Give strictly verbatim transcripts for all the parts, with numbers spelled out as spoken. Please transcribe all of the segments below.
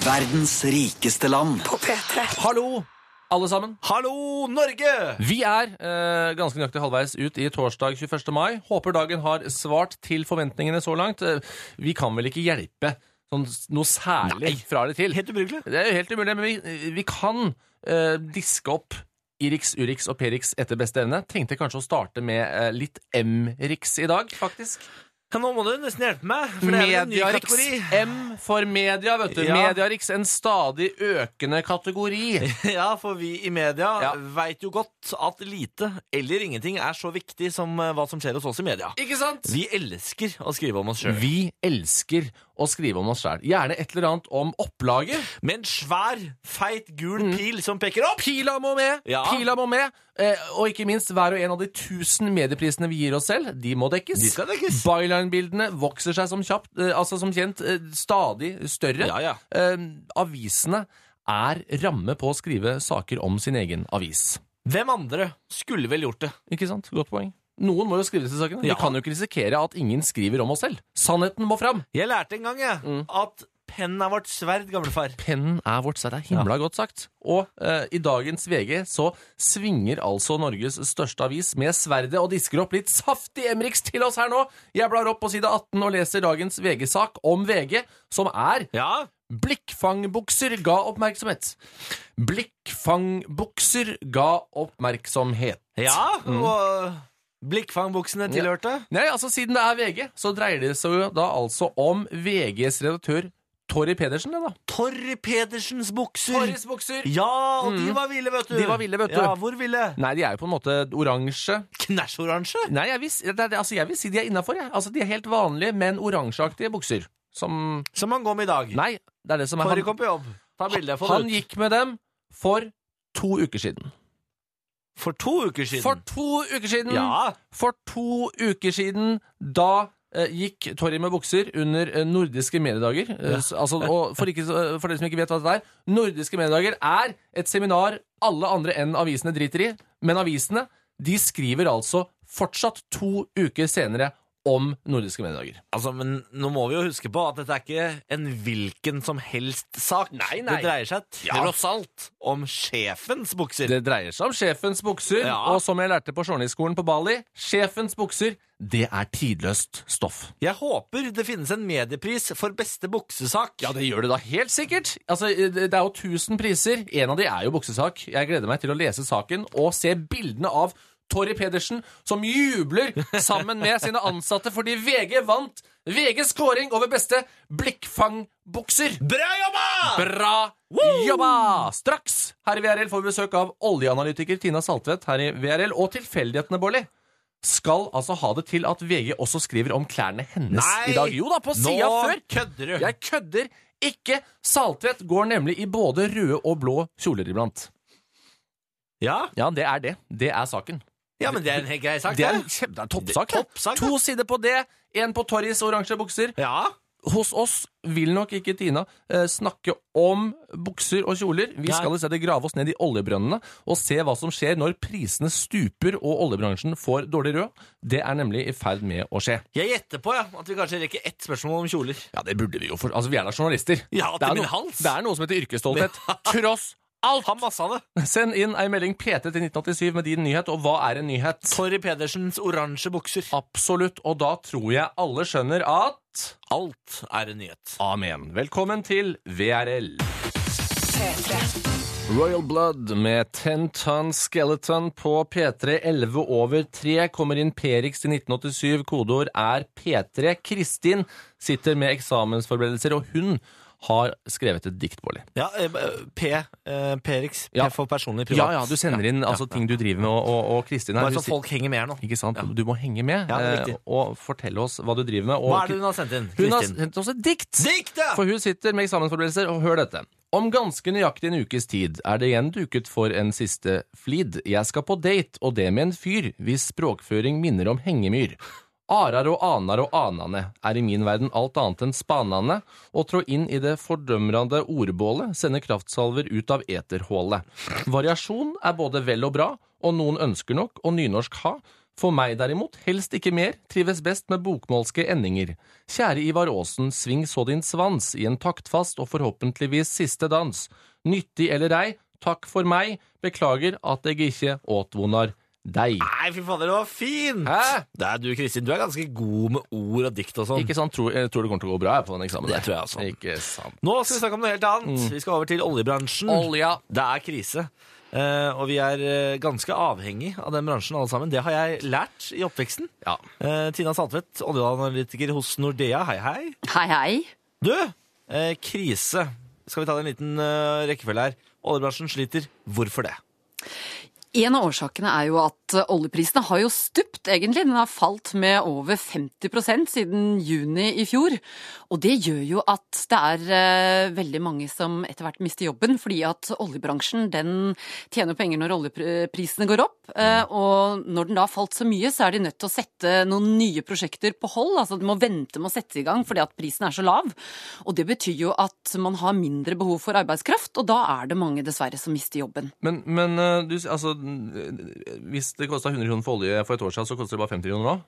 Verdens rikeste land. På P tre. Hallo, alle sammen. Hallo, Norge! Vi er eh, ganske nøyaktig halvveis ut i torsdag tjueførste mai. Håper dagen har svart til forventningene så langt. Eh, Vi kan vel ikke hjelpe sånn, noe særlig Nei. fra eller til. Helt ubrukelig. Det er jo helt umulig, men vi, vi kan eh, diske opp Irix, Urix og Perix etter beste evne. Tenkte kanskje å starte med eh, litt M-Rix i dag, faktisk. Ja, nå må du nesten hjelpe meg, for det er vel en ny Mediarix. kategori. M for media, vet du. Ja. Mediarix, en stadig økende kategori. Ja, for vi i media Ja. vet jo godt at lite eller ingenting er så viktig som eh, hva som skjer hos oss i media. Ikke sant? Vi elsker å skrive om oss selv. Vi elsker å skrive om oss selv. Gjerne et eller annet om opplaget. Med en svær, feit, gul pil som peker opp. Pila må med! Ja. Pila må med! Eh, og ikke minst, hver og en av de tusen medieprisene vi gir oss selv, de må dekkes. De skal dekkes. Byline-bildene vokser seg som kjapt, eh, altså som kjent, eh, stadig større. Ja, ja. Eh, avisene er ramme på å skrive saker om sin egen avis. Hvem andre skulle vel gjort det? Ikke sant? Godt poeng. Noen må jo skrive disse sakene. Ja. Vi kan jo ikke risikere at ingen skriver om oss selv. Sannheten må fram. Jeg lærte en gang, jeg, Mm. at pennen er vårt sverd, gamlefar. Pennen er vårt sverd, det er himla godt sagt. Og eh, i dagens V G så svinger altså Norges største avis med sverdet og disker opp litt saftig Emrix til oss her nå. Jeg blar opp på side atten og leser dagens V G-sak om V G, som er Ja, Blikkfangbukser ga oppmerksomhet. Blikkfangbukser ga oppmerksomhet. ja Mm. og blikkfangbuksene tilhørte. Nei, altså siden det er V G, så dreier det seg jo da altså om V G's redaktør Torry Pedersen, det da. Torry Pedersens bukser. Torrys bukser. Ja, og de Mm. var ville, vet du. De var ville, vet du. Ja, hvor ville? Nei, de er jo på en måte oransje. Knæsjoransje? Nei, jeg vil, si- det, er- altså, jeg vil si de er innenfor, jeg. Altså, de er helt vanlige, men oransjeaktige bukser. Som... Som man går med i dag. Nei, det er det som er... Torry Han, kom på jobb. Ta bildet, få han det ut. gikk med dem for to uker siden. For to uker siden. For to uker siden! Ja. For to uker siden, da eh, gikk Torry med bukser under eh, nordiske mediedager. Eh, s- altså, og for, ikke, så- for dere som ikke vet hva det er, nordiske mediedager er et seminar alle andre enn avisene driter i, men avisene, de skriver altså fortsatt to uker senere om nordiske mediedager. Altså, men nå må vi jo huske på at dette er ikke en hvilken som helst sak. Nei, nei. Det dreier seg Ja. tross alt om sjefens bukser. Det dreier seg om sjefens bukser, Ja. og som jeg lærte på Journalistskolen på Bali, sjefens bukser, det er tidløst stoff. Jeg håper det finnes en mediepris for beste buksesak. Ja, det gjør det da helt sikkert. Altså, det er jo tusen priser. En av de er jo buksesak. Jeg gleder meg til å lese saken og se bildene av Torry Pedersen, som jubler sammen med sine ansatte fordi V G vant V G's scoring over beste blikkfangbukser. Bra jobba! Bra jobba! Straks her i V R L får vi besøk av oljeanalytiker Tina Saltvedt her i V R L, og tilfeldighetene, Bolli, skal altså ha det til at V G også skriver om klærne hennes Nei, i dag. Jo da, på Nå siden før. kødder du. Jeg kødder ikke. Saltvedt går nemlig i både røde og blå kjoler iblant. Ja? Ja, det er det. Det er saken. ja, men det er en helt grei sak, Det er det. en kjempe, det er en toppsak. det. Toppsak, To sider på det, en på Torrys oransje bukser. Ja. Hos oss vil nok ikke Tina eh, snakke om bukser og kjoler. Vi Nei. skal i stedet grave oss ned i oljebrønnene og se hva som skjer når prisene stuper og oljebransjen får dårlig rød. Det er nemlig i ferd med å skje. Jeg gjetter på ja, at vi kanskje rekker ett spørsmål om kjoler. Ja, det burde vi jo for... Altså, vi er da journalister. Ja, det, til er min no... hals. det er noe som heter yrkesstolthet. Tross alt! Ha masse av det. Send inn ei melding P tre til nitten åttisyv med din nyhet, og hva er en nyhet? Torry Pedersens oransje bukser. Absolutt, og da tror jeg alle skjønner at... Alt er en nyhet. Amen. Velkommen til V R L. P tre. Royal Blood med Ten Ton Skeleton på P tre. elleve over tre kommer inn Perix til nitten åttisyv. Kodeord er P tre. Kristin sitter med eksamensforberedelser, og hun har skrevet et dikt, Bolli. Ja, eh, P. Eh, Perix. P Ja. for personlig privat. Ja, ja, du sender inn altså, ting du driver med, og, og, og Kristin her. Bare hun så si- folk henger med her nå. Ikke sant? Du må henge med Ja, det er eh, riktig. og fortelle oss hva du driver med. Og Hva er det hun har sendt inn, Hun har Kristin? sendt oss et dikt! Dikt, ja! For hun sitter med eksamensforberedelser, og hør dette. Om ganske nøyaktig en ukes tid er det igjen duket for en siste flid. Jeg skal på date, og det med en fyr, hvis språkføring minner om hengemyr. Arar og anar og anane er i min verden alt annet enn spanane, og trå inn i det fordømrande ordbålet, sender kraftsalver ut av eterhålet. Variasjon er både vel og bra, og noen ønsker nok å nynorsk ha, For meg derimot, helst ikke mer, trives best med bokmålske endinger. Kjære Ivar Aasen, sving så din svans i en taktfast og forhåpentligvis siste dans. Nyttig eller ei, takk for meg, beklager at jeg ikke åtvonar deg. Nei, fy fader, det var fint! Hæ? Det er du, Kristin, du er ganske god med ord og dikt og sånn. Ikke sant, tror, jeg tror det kommer til å gå bra på den eksamen. Det der. tror jeg også. Ikke sant. Nå skal vi snakke om noe helt annet. Vi skal over til oljebransjen. Olja. Det er krise. Eh, og vi er eh, ganske avhengig av den bransjen alle sammen. Det har jeg lært i oppveksten. Ja. Eh, Tina Saltvedt, oljeanalytiker hos Nordea. Hei, hei. Hei, hei. Du, eh, krise. Skal vi ta en liten eh, rekkefølge her? Oljebransjen sliter. Hvorfor det? En av årsakene er jo at oljeprisene har jo stupt, egentlig. Den har falt med over femti prosent siden juni i fjor. Og det gjør jo at det er uh, veldig mange som etter hvert mister jobben, fordi at oljebransjen den tjener penger når oljeprisene går opp. Uh, og når den da har falt så mye, så er de nødt til å sette noen nye prosjekter på hold. Altså de må vente med å sette i gang fordi at prisen er så lav. Og det betyr jo at man har mindre behov for arbeidskraft, og da er det mange dessverre som mister jobben. Men, men uh, du, altså... Hvis det kostet hundre kroner for olje for et år siden, så koster det bare femti kroner nå?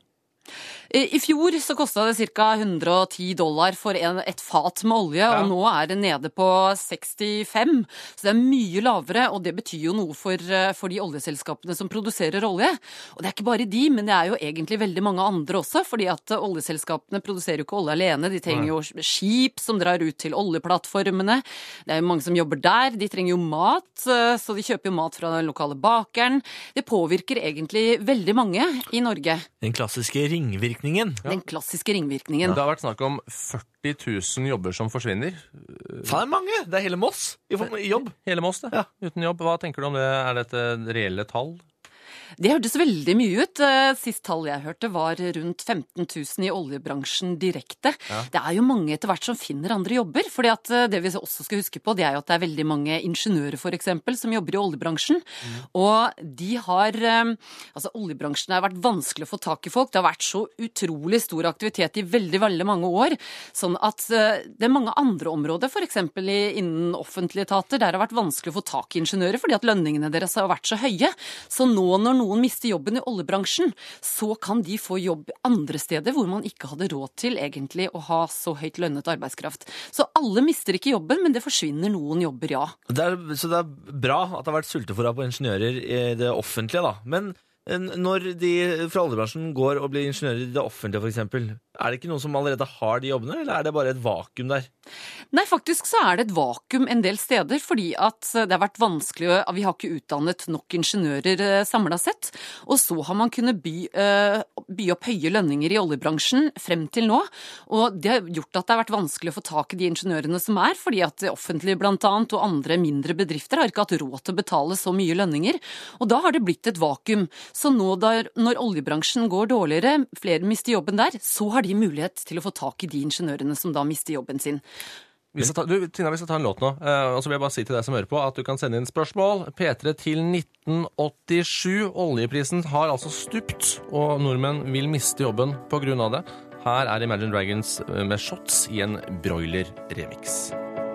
I fjor så kostet det ca. hundre og ti dollar for en, et fat med olje, ja. Og nå er det nede på sekstifem. Så det er mye lavere, og det betyr jo noe for, for de oljeselskapene som produserer olje. Og det er ikke bare de, men det er jo egentlig veldig mange andre også, fordi at oljeselskapene produserer jo ikke olje alene. De trenger jo skip som drar ut til oljeplattformene. Det er jo mange som jobber der. De trenger jo mat, så de kjøper jo mat fra den lokale bakeren. Det påvirker egentlig veldig mange i Norge. Den klassiske ringvirkningen. Ja. Den klassiske ringvirkningen. Det har vært snakk om førti tusen jobber som forsvinner. Faen, det er mange! Det er hele Moss i, i jobb. Hele Moss, det. Ja. Uten jobb. Hva tenker du om det? Er dette reelle tall? Det hørtes veldig mye ut. Sist tall jeg hørte var rundt femten tusen i oljebransjen direkte. Ja. Det er jo mange etter hvert som finner andre jobber, fordi at det vi også skal huske på, det er jo at det er veldig mange ingeniører for eksempel som jobber i oljebransjen. Mm. Og de har, altså oljebransjen har vært vanskelig å få tak i folk. Det har vært så utrolig stor aktivitet i veldig, veldig mange år, sånn at det er mange andre områder, for eksempel innen offentlige etater, der det har vært vanskelig å få tak i ingeniører, fordi at lønningene deres har vært så høye. Så nå når noen mister jobben i oljebransjen, så kan de få jobb andre steder hvor man ikke hadde råd til egentlig å ha så høyt lønnet arbeidskraft. Så alle mister ikke jobben, men det forsvinner noen jobber, ja. Det er, så det er bra at det har vært sultefora på ingeniører i det offentlige, da. Men når de fra oljebransjen går og blir ingeniører i det offentlige, for eksempel, er det ikke noen som allerede har de jobbene, eller er det bare et vakuum der? Nei, faktisk så er det et vakuum en del steder, fordi at det har vært vanskelig, vi har ikke utdannet nok ingeniører samlet sett, og så har man kunnet by, by opp høye lønninger i oljebransjen frem til nå, og det har gjort at det har vært vanskelig å få tak i de ingeniørene som er, fordi at det offentlige blant annet og andre mindre bedrifter har ikke hatt råd til å betale så mye lønninger, og da har det blitt et vakuum. Så nå der, når oljebransjen går dårligere, flere mister jobben der, så har de mulighet til å få tak i de ingeniørene som da mister jobben sin. Vi skal ta, du, Tina, vi skal ta en låt nå, eh, og så vil jeg bare si til deg som hører på at du kan sende inn spørsmål. P tre til nitten åttisju. Oljeprisen har altså stupt, og nordmenn vil miste jobben på grunn av det. Her er Imagine Dragons med Shots i en Broiler-remix.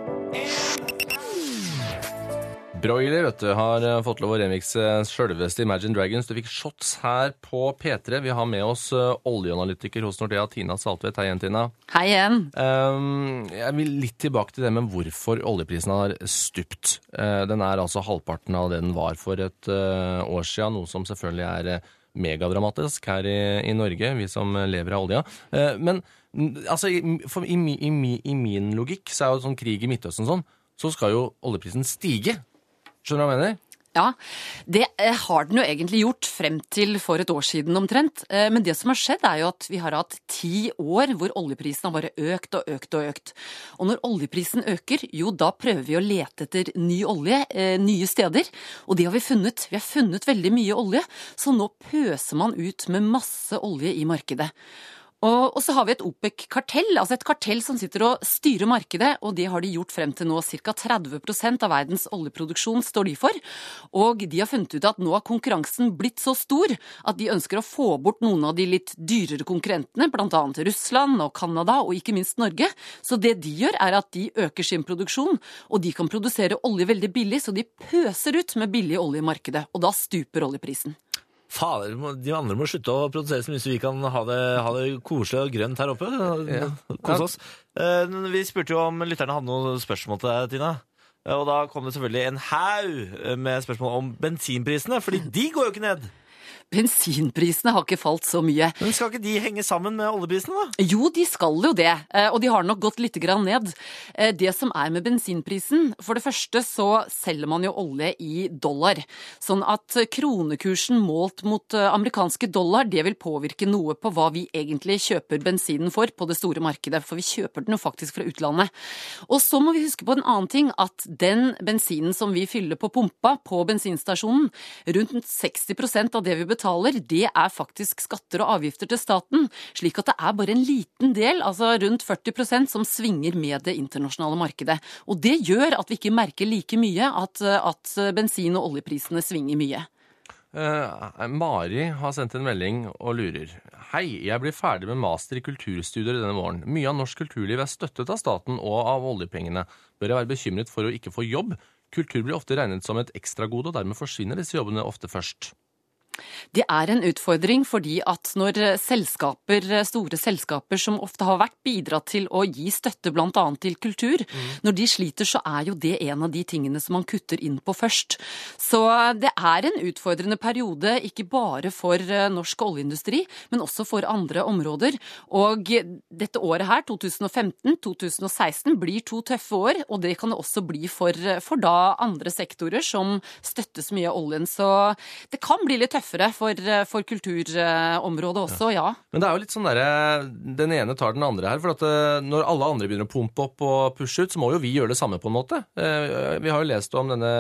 Broiler, vet du, har fått lov å remixe selveste Imagine Dragons. Du fikk Shots her på P tre. Vi har med oss oljeanalytiker hos Nordea, Tina Saltvedt. Hei igjen, Tina. Hei igjen. Um, jeg vil litt tilbake til det med hvorfor oljeprisen har stupt. Uh, den er altså halvparten av det den var for et uh, år siden, noe som selvfølgelig er uh, megadramatisk her i, i Norge, vi som lever av olja. Uh, men altså, i, for, i, i, i, i min logikk, så er jo sånn krig i Midtøsten sånn, så skal jo oljeprisen stige. Skjønner du hva jeg mener? Ja, det har den jo egentlig gjort frem til for et år siden omtrent. Men det som har skjedd er jo at vi har hatt ti år hvor oljeprisen har bare økt og økt og økt. Og når oljeprisen øker, jo da prøver vi å lete etter ny olje, eh, nye steder. Og det har vi funnet. Vi har funnet veldig mye olje, så nå pøser man ut med masse olje i markedet. Og, og så har vi et OPEC-kartell, altså et kartell som sitter og styrer markedet, og det har de gjort frem til nå. Cirka tretti prosent av verdens oljeproduksjon står de for, og de har funnet ut at nå har konkurransen blitt så stor at de ønsker å få bort noen av de litt dyrere konkurrentene, blant annet Russland og Kanada og ikke minst Norge. Så det de gjør er at de øker sin produksjon, og de kan produsere olje veldig billig, så de pøser ut med billig olje i markedet, og da stuper oljeprisen. Fader, må- de andre må slutte å produsere så mye så vi kan ha det, ha det koselig og grønt her oppe. Ja. Kose oss. Eh, Vi spurte jo om lytterne hadde noen spørsmål til deg, Tina. Eh, Og da kom det selvfølgelig en haug med spørsmål om bensinprisene, fordi de går jo ikke ned. Bensinprisene har ikke falt så mye. Men skal ikke de henge sammen med oljeprisene, da? Jo, de skal jo det, eh, og de har nok gått litt grann ned. Eh, Det som er med bensinprisen, for det første så selger man jo olje i dollar, sånn at kronekursen målt mot eh, amerikanske dollar, det vil påvirke noe på hva vi egentlig kjøper bensinen for på det store markedet, for vi kjøper den jo faktisk fra utlandet. Og så må vi huske på en annen ting, at den bensinen som vi fyller på pumpa på bensinstasjonen, rundt seksti prosent av det vi betaler, det er faktisk skatter og avgifter til staten, slik at det er bare en liten del, altså rundt førti prosent, som svinger med det internasjonale markedet. Og det gjør at vi ikke merker like mye at, at bensin- og oljeprisene svinger mye. Eh, Mari har sendt en melding og lurer. Hei, jeg blir ferdig med master i kulturstudier denne våren. Mye av norsk kulturliv er støttet av staten og av oljepengene. Bør jeg være bekymret for å ikke få jobb? Kultur blir ofte regnet som et ekstragode, og dermed forsvinner disse jobbene ofte først. Det er en utfordring fordi at når selskaper, store selskaper som ofte har vært bidratt til å gi støtte blant annet til kultur, mm. når de sliter så er jo det en av de tingene som man kutter inn på først. Så det er en utfordrende periode, ikke bare for norsk oljeindustri, men også for andre områder. Og dette året her, to tusen og femten til to tusen og seksten, blir to tøffe år, og det kan det også bli for, for da andre sektorer som støttes mye av oljen. Så det kan bli litt tøffere. For, for kulturområdet også, ja. Men det er jo litt sånn der, den ene tar den andre her, for at når alle andre begynner å pumpe opp og pushe ut, så må jo vi gjøre det samme på en måte. Vi har jo lest om denne,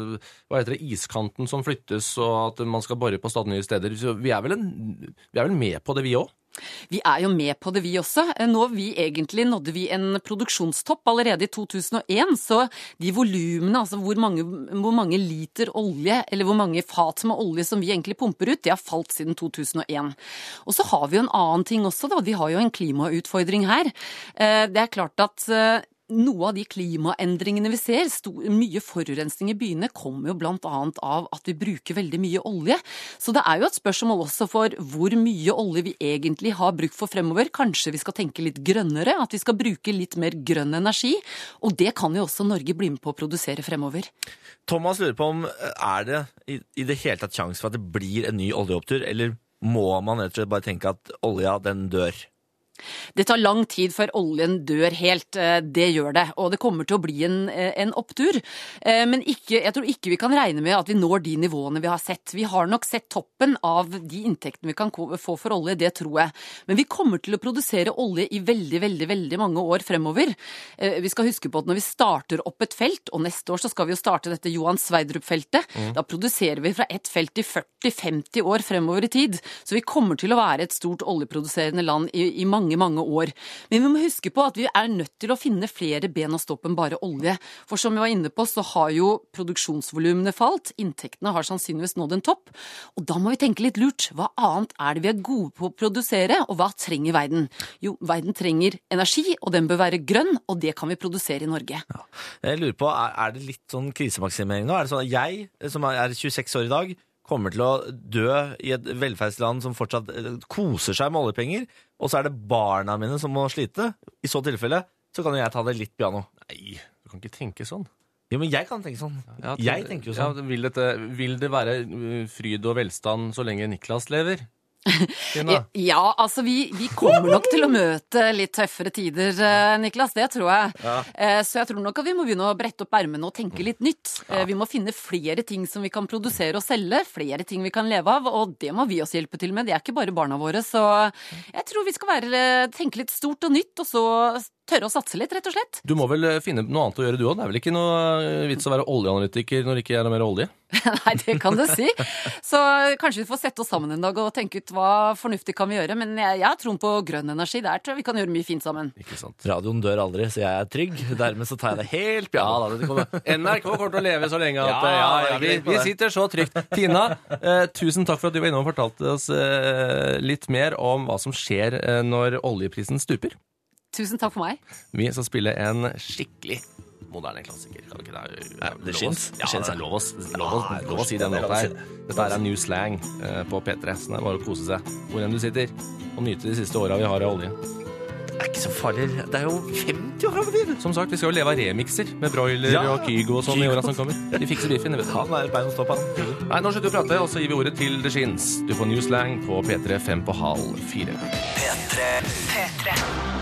hva heter det, iskanten som flyttes, og at man skal bore på stadig nye steder. Så vi er vel, en, vi er vel med på det vi også? Vi er jo med på det vi også. Nå vi egentlig nådde vi en produksjonstopp allerede i to tusen og en, så de volumene, altså hvor mange, hvor mange liter olje, eller hvor mange fat med olje som vi egentlig pumper ut, det har falt siden to tusen og en. Og så har vi jo en annen ting også da, vi har jo en klimautfordring her. Det er klart at noe av de klimaendringene vi ser, stor, mye forurensning i byene, kommer jo blant annet av at vi bruker veldig mye olje. Så det er jo et spørsmål også for hvor mye olje vi egentlig har brukt for fremover. Kanskje vi skal tenke litt grønnere, at vi skal bruke litt mer grønn energi. Og det kan jo også Norge bli med på å produsere fremover. Thomas lurer på om er det i, i det hele tatt sjanse for at det blir en ny oljeopptur, eller må man rett og slett bare tenke at olja, den dør? Det tar lang tid før oljen dør helt, det gjør det, og det kommer til å bli en, en opptur. Men ikke, jeg tror ikke vi kan regne med at vi når de nivåene vi har sett. Vi har nok sett toppen av de inntektene vi kan få for olje, det tror jeg. Men vi kommer til å produsere olje i veldig, veldig, veldig mange år fremover. Vi skal huske på at når vi starter opp et felt, og neste år så skal vi jo starte dette Johan Sverdrup-feltet, mm. da produserer vi fra et felt i førti til femti år fremover i tid. Så vi kommer til å være et stort oljeproduserende land i, i mange mange, mange år. Men vi må huske på at vi er nødt til å finne flere ben å stå på enn bare olje. For som vi var inne på, så har jo produksjonsvolumene falt, inntektene har sannsynligvis nådd en topp, og da må vi tenke litt lurt. Hva annet er det vi er gode på å produsere, og hva trenger verden? Jo, verden trenger energi, og den bør være grønn, og det kan vi produsere i Norge. Ja. Jeg lurer på, er, er det litt sånn krisemaksimering nå? Er det sånn at jeg, som er tjueseks år i dag, kommer til å dø i et velferdsland som fortsatt koser seg med oljepenger, og så er det barna mine som må slite? I så tilfelle, så kan jo jeg ta det litt piano. Nei, du kan ikke tenke sånn. Jo, men jeg kan tenke sånn. Ja, til, jeg tenker jo sånn. Ja, vil, dette, vil det være fryd og velstand så lenge Niklas lever? Ja, altså vi, vi kommer nok til å møte litt tøffere tider, Niklas, det tror jeg. Ja. Så jeg tror nok at vi må begynne å brette opp ermene og tenke litt nytt. Ja. Vi må finne flere ting som vi kan produsere og selge, flere ting vi kan leve av, og det må vi også hjelpe til med. Det er ikke bare barna våre, så jeg tror vi skal være, tenke litt stort og nytt, og så tørre å satse litt, rett og slett. Du må vel finne noe annet å gjøre du også? Det er vel ikke noe vits å være oljeanalytiker når det ikke er noe mer olje? Nei, det kan du si. Så kanskje vi får sette oss sammen en dag og tenke ut hva fornuftig kan vi gjøre. Men jeg, jeg har troen på grønn energi. Der tror jeg vi kan gjøre mye fint sammen. Ikke sant. Radioen dør aldri, så jeg er trygg. Dermed så tar jeg det helt piano. Ja, da, N R K kommer til å leve så lenge at ja, ja, ja, vi, vi sitter så trygt. Tina, eh, tusen takk for at du var inne og fortalte oss eh, litt mer om hva som skjer eh, når oljeprisen stuper. Tusen takk for meg. Vi skal spille en skikkelig moderne klassiker. Kan du ikke det? Nei, det skins. Ja, Det skins, det er lov å, lov å, Ja, lov å si den det er lov låta å si her. det. Dette er new slang eh, på P tre, så det er bare å kose seg hvor enn du sitter, og nyte de siste åra vi har av olje. Det er ikke så farlig. Det er jo femti år fram i tid. Som sagt, vi skal jo leve av remixer med broiler Ja, og Kygo og sånn i Kygo. åra som kommer. De fikser biffen, vet du. Han er bein å stå på, han. Nei, nå slutter vi å prate, og så gir vi ordet til The Shins. Du får new slang på P tre fem på halv fire. P tre. P tre.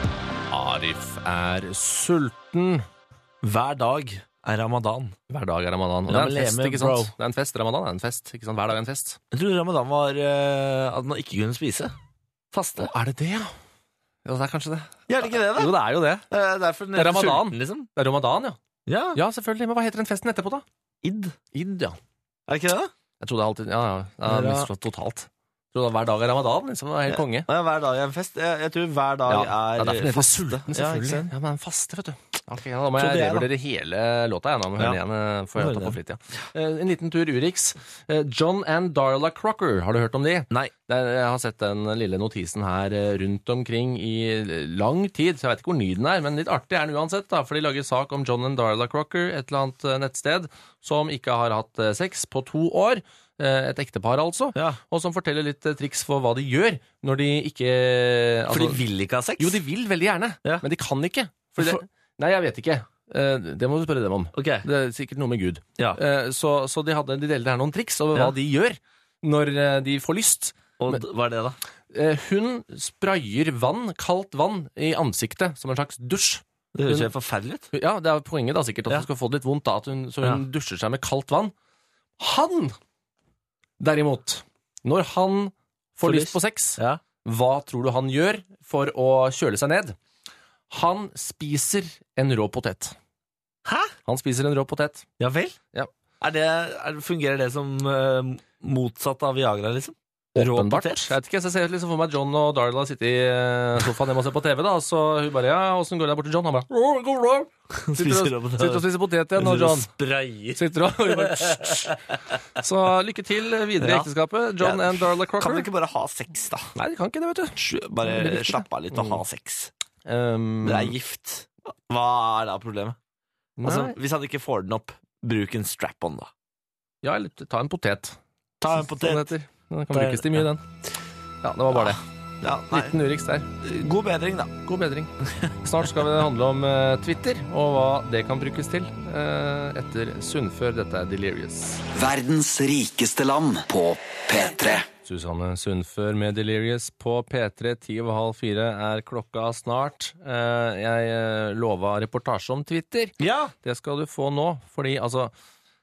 Arif er sulten. Hver dag er ramadan. Hver dag er ramadan. Og det er en Ramadan, fest, ikke sant? bro. Det er en fest. Ramadan er en fest, ikke sant? Hver dag er en fest. Jeg tror ramadan var eh, at man ikke kunne spise. Faste. Er det det, ja? Ja, det er kanskje det. Ja, er det ikke det, da? Jo, det er jo det. Det er derfor den Det er heter ramadan. sulten, liksom. Det er ramadan, ja. Ja. Ja, selvfølgelig. Men hva heter den festen etterpå, da? Id. Id, ja. Er det ikke det, da? Jeg trodde alltid, ja, ja. Jeg har Ja. misforstått totalt. Jeg trodde hver dag er ramadan, liksom. Det er helt konge. Ja, hver dag er en fest. Jeg, jeg tror hver dag Ja, er det er derfor den heter faste. sulten, Ja, ikke selvfølgelig. sant? Ja, men den faste, vet du. Ok, ja, da må Trodde jeg jeg, da. revurdere hele låta, jeg nå. Må høre Ja. den igjen, for jeg har Hør tatt på den. fritida. Eh, En liten tur Urix. Eh, John and Darla Crocker, har du hørt om de? Nei. Det er- Jeg har sett den lille notisen her eh, rundt omkring i lang tid, så jeg vet ikke hvor ny den er, men litt artig er den uansett, da, for de lager sak om John and Darla Crocker, et eller annet eh, nettsted, som ikke har hatt eh, sex på to år. Eh, Et ektepar, altså. Ja. Og som forteller litt eh, triks for hva de gjør når de ikke For altså, de vil ikke ha sex? Jo, de vil veldig gjerne, Ja. men de kan ikke. For det, Hvorfor? nei, jeg vet ikke. Eh, Det må du spørre dem om. Ok. Det er sikkert noe med Gud. Ja. Eh, Så, så de, hadde, de delte her noen triks over Ja. hva de gjør når eh, de får lyst. Og d- hva er det, da? Eh, Hun sprayer vann, kaldt vann, i ansiktet som en slags dusj. Det høres Hun- helt forferdelig ut. Ja, det er poenget da sikkert, at Ja. hun skal få det litt vondt da, at hun, så hun Ja. dusjer seg med kaldt vann. Han, derimot, når han får Får lyst lyst. på sex, Ja. hva tror du han gjør for å kjøle seg ned? Han spiser en rå potet. Hæ? Han spiser en rå potet. Ja vel? Ja. Er det, er, fungerer det som eh, motsatt av Viagra, liksom? Rå Åpenbart. potet? Jeg vet ikke, så jeg ser liksom for meg John og Darla sitte i eh, sofaen hjemme og se på T V, da, så hun bare, ja, hvordan går det der borte, John? Han bare, «Åh, det går bra. Sitter Spiser og, rå potet. sitter og spiser potet igjen nå, John. Sprayer. Sitter og, og bare, «Hysj, hysj». Så lykke til videre i Ja. ekteskapet, John Ja. and Darla Kan Crocker. vi ikke bare ha sex, da? Nei, de kan ikke det, vet du. Sj- Bare slappe av litt og ha sex. Um, Det er gift. Hva er da problemet? Altså, nei. hvis han ikke får den opp, bruk en strap-on, da. Ja, eller ta en potet. Ta en Sånn potet. heter. Den kan Det- brukes til mye, den. Ja, det var bare det. Ja, nei. Liten Urix der. God bedring, da. God bedring. Snart skal det handle om eh, Twitter, og hva det kan brukes til eh, etter Sunnfør. Dette er Delirious. Verdens rikeste land på P tre. Susanne Sundfør med Delirious på P tre. Ti over halv fire er klokka snart. Eh, Jeg eh, lova reportasje om Twitter. Ja. Det skal du få nå, fordi altså